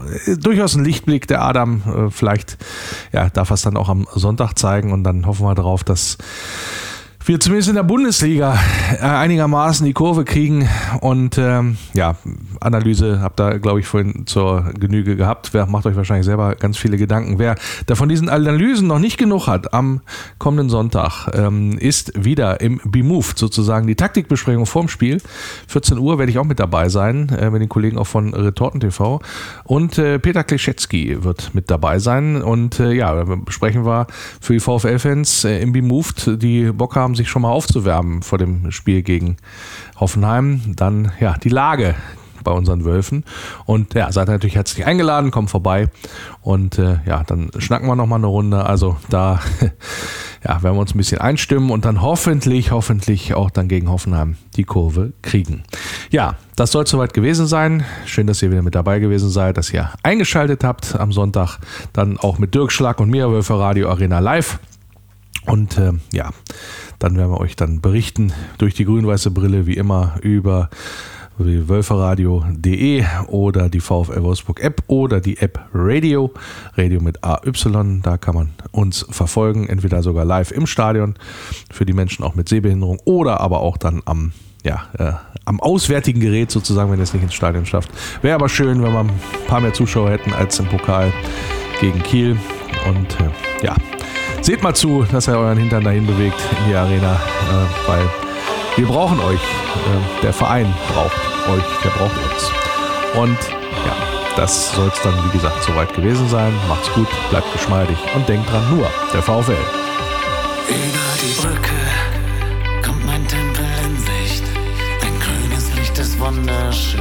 durchaus ein Lichtblick, der Adam. Äh, vielleicht ja, darf er es dann auch am Sonntag zeigen und dann hoffen wir darauf, dass wir zumindest in der Bundesliga äh, einigermaßen die Kurve kriegen. Und ähm, ja, Analyse habt ihr, glaube ich, vorhin zur Genüge gehabt. Wer macht euch wahrscheinlich selber ganz viele Gedanken. Wer da von diesen Analysen noch nicht genug hat, am kommenden Sonntag ähm, ist wieder im Be-Moved sozusagen die Taktikbesprechung vorm Spiel. vierzehn Uhr werde ich auch mit dabei sein, äh, mit den Kollegen auch von Retorten T V. Und äh, Peter Kleschetski wird mit dabei sein. Und äh, ja, besprechen wir für die VfL-Fans äh, im Be-Moved, die Bock haben, sich schon mal aufzuwärmen vor dem Spiel gegen Hoffenheim. Dann ja die Lage bei unseren Wölfen. Und ja, seid natürlich herzlich eingeladen, kommt vorbei und äh, ja, dann schnacken wir nochmal eine Runde. Also da ja, werden wir uns ein bisschen einstimmen und dann hoffentlich, hoffentlich auch dann gegen Hoffenheim die Kurve kriegen. Ja, das soll soweit gewesen sein. Schön, dass ihr wieder mit dabei gewesen seid, dass ihr eingeschaltet habt am Sonntag. Dann auch mit Dirk Schlag und mir, Wölfe Radio Arena Live. Und äh, ja, dann werden wir euch dann berichten durch die grün-weiße Brille, wie immer, über wölferadio punkt de oder die VfL Wolfsburg App oder die App Radio, Radio mit A Y. Da kann man uns verfolgen, entweder sogar live im Stadion für die Menschen auch mit Sehbehinderung oder aber auch dann am, ja, äh, am auswärtigen Gerät sozusagen, wenn ihr es nicht ins Stadion schafft. Wäre aber schön, wenn wir ein paar mehr Zuschauer hätten als im Pokal gegen Kiel. Und äh, ja, seht mal zu, dass ihr euren Hintern dahin bewegt in die Arena, äh, weil wir brauchen euch. Äh, der Verein braucht euch, der braucht uns. Und ja, das soll es dann, wie gesagt, soweit gewesen sein. Macht's gut, bleibt geschmeidig und denkt dran, nur der VfL. Über die Brücke kommt mein Tempel in Sicht. Ein grünes Licht ist wunderschön.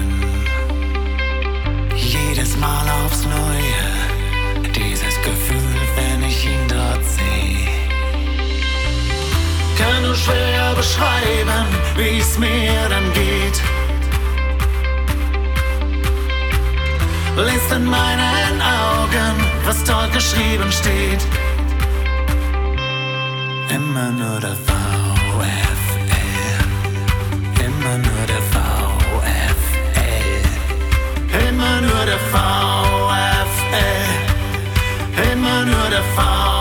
Jedes Mal aufs Neue, dieses Gefühl, wenn ich ihn dort sehe. Kann nur schwer beschreiben, wie es mir dann geht. Lest in meinen Augen, was dort geschrieben steht. Immer nur der VfL, immer nur der VfL, immer nur der VfL, immer nur der VfL.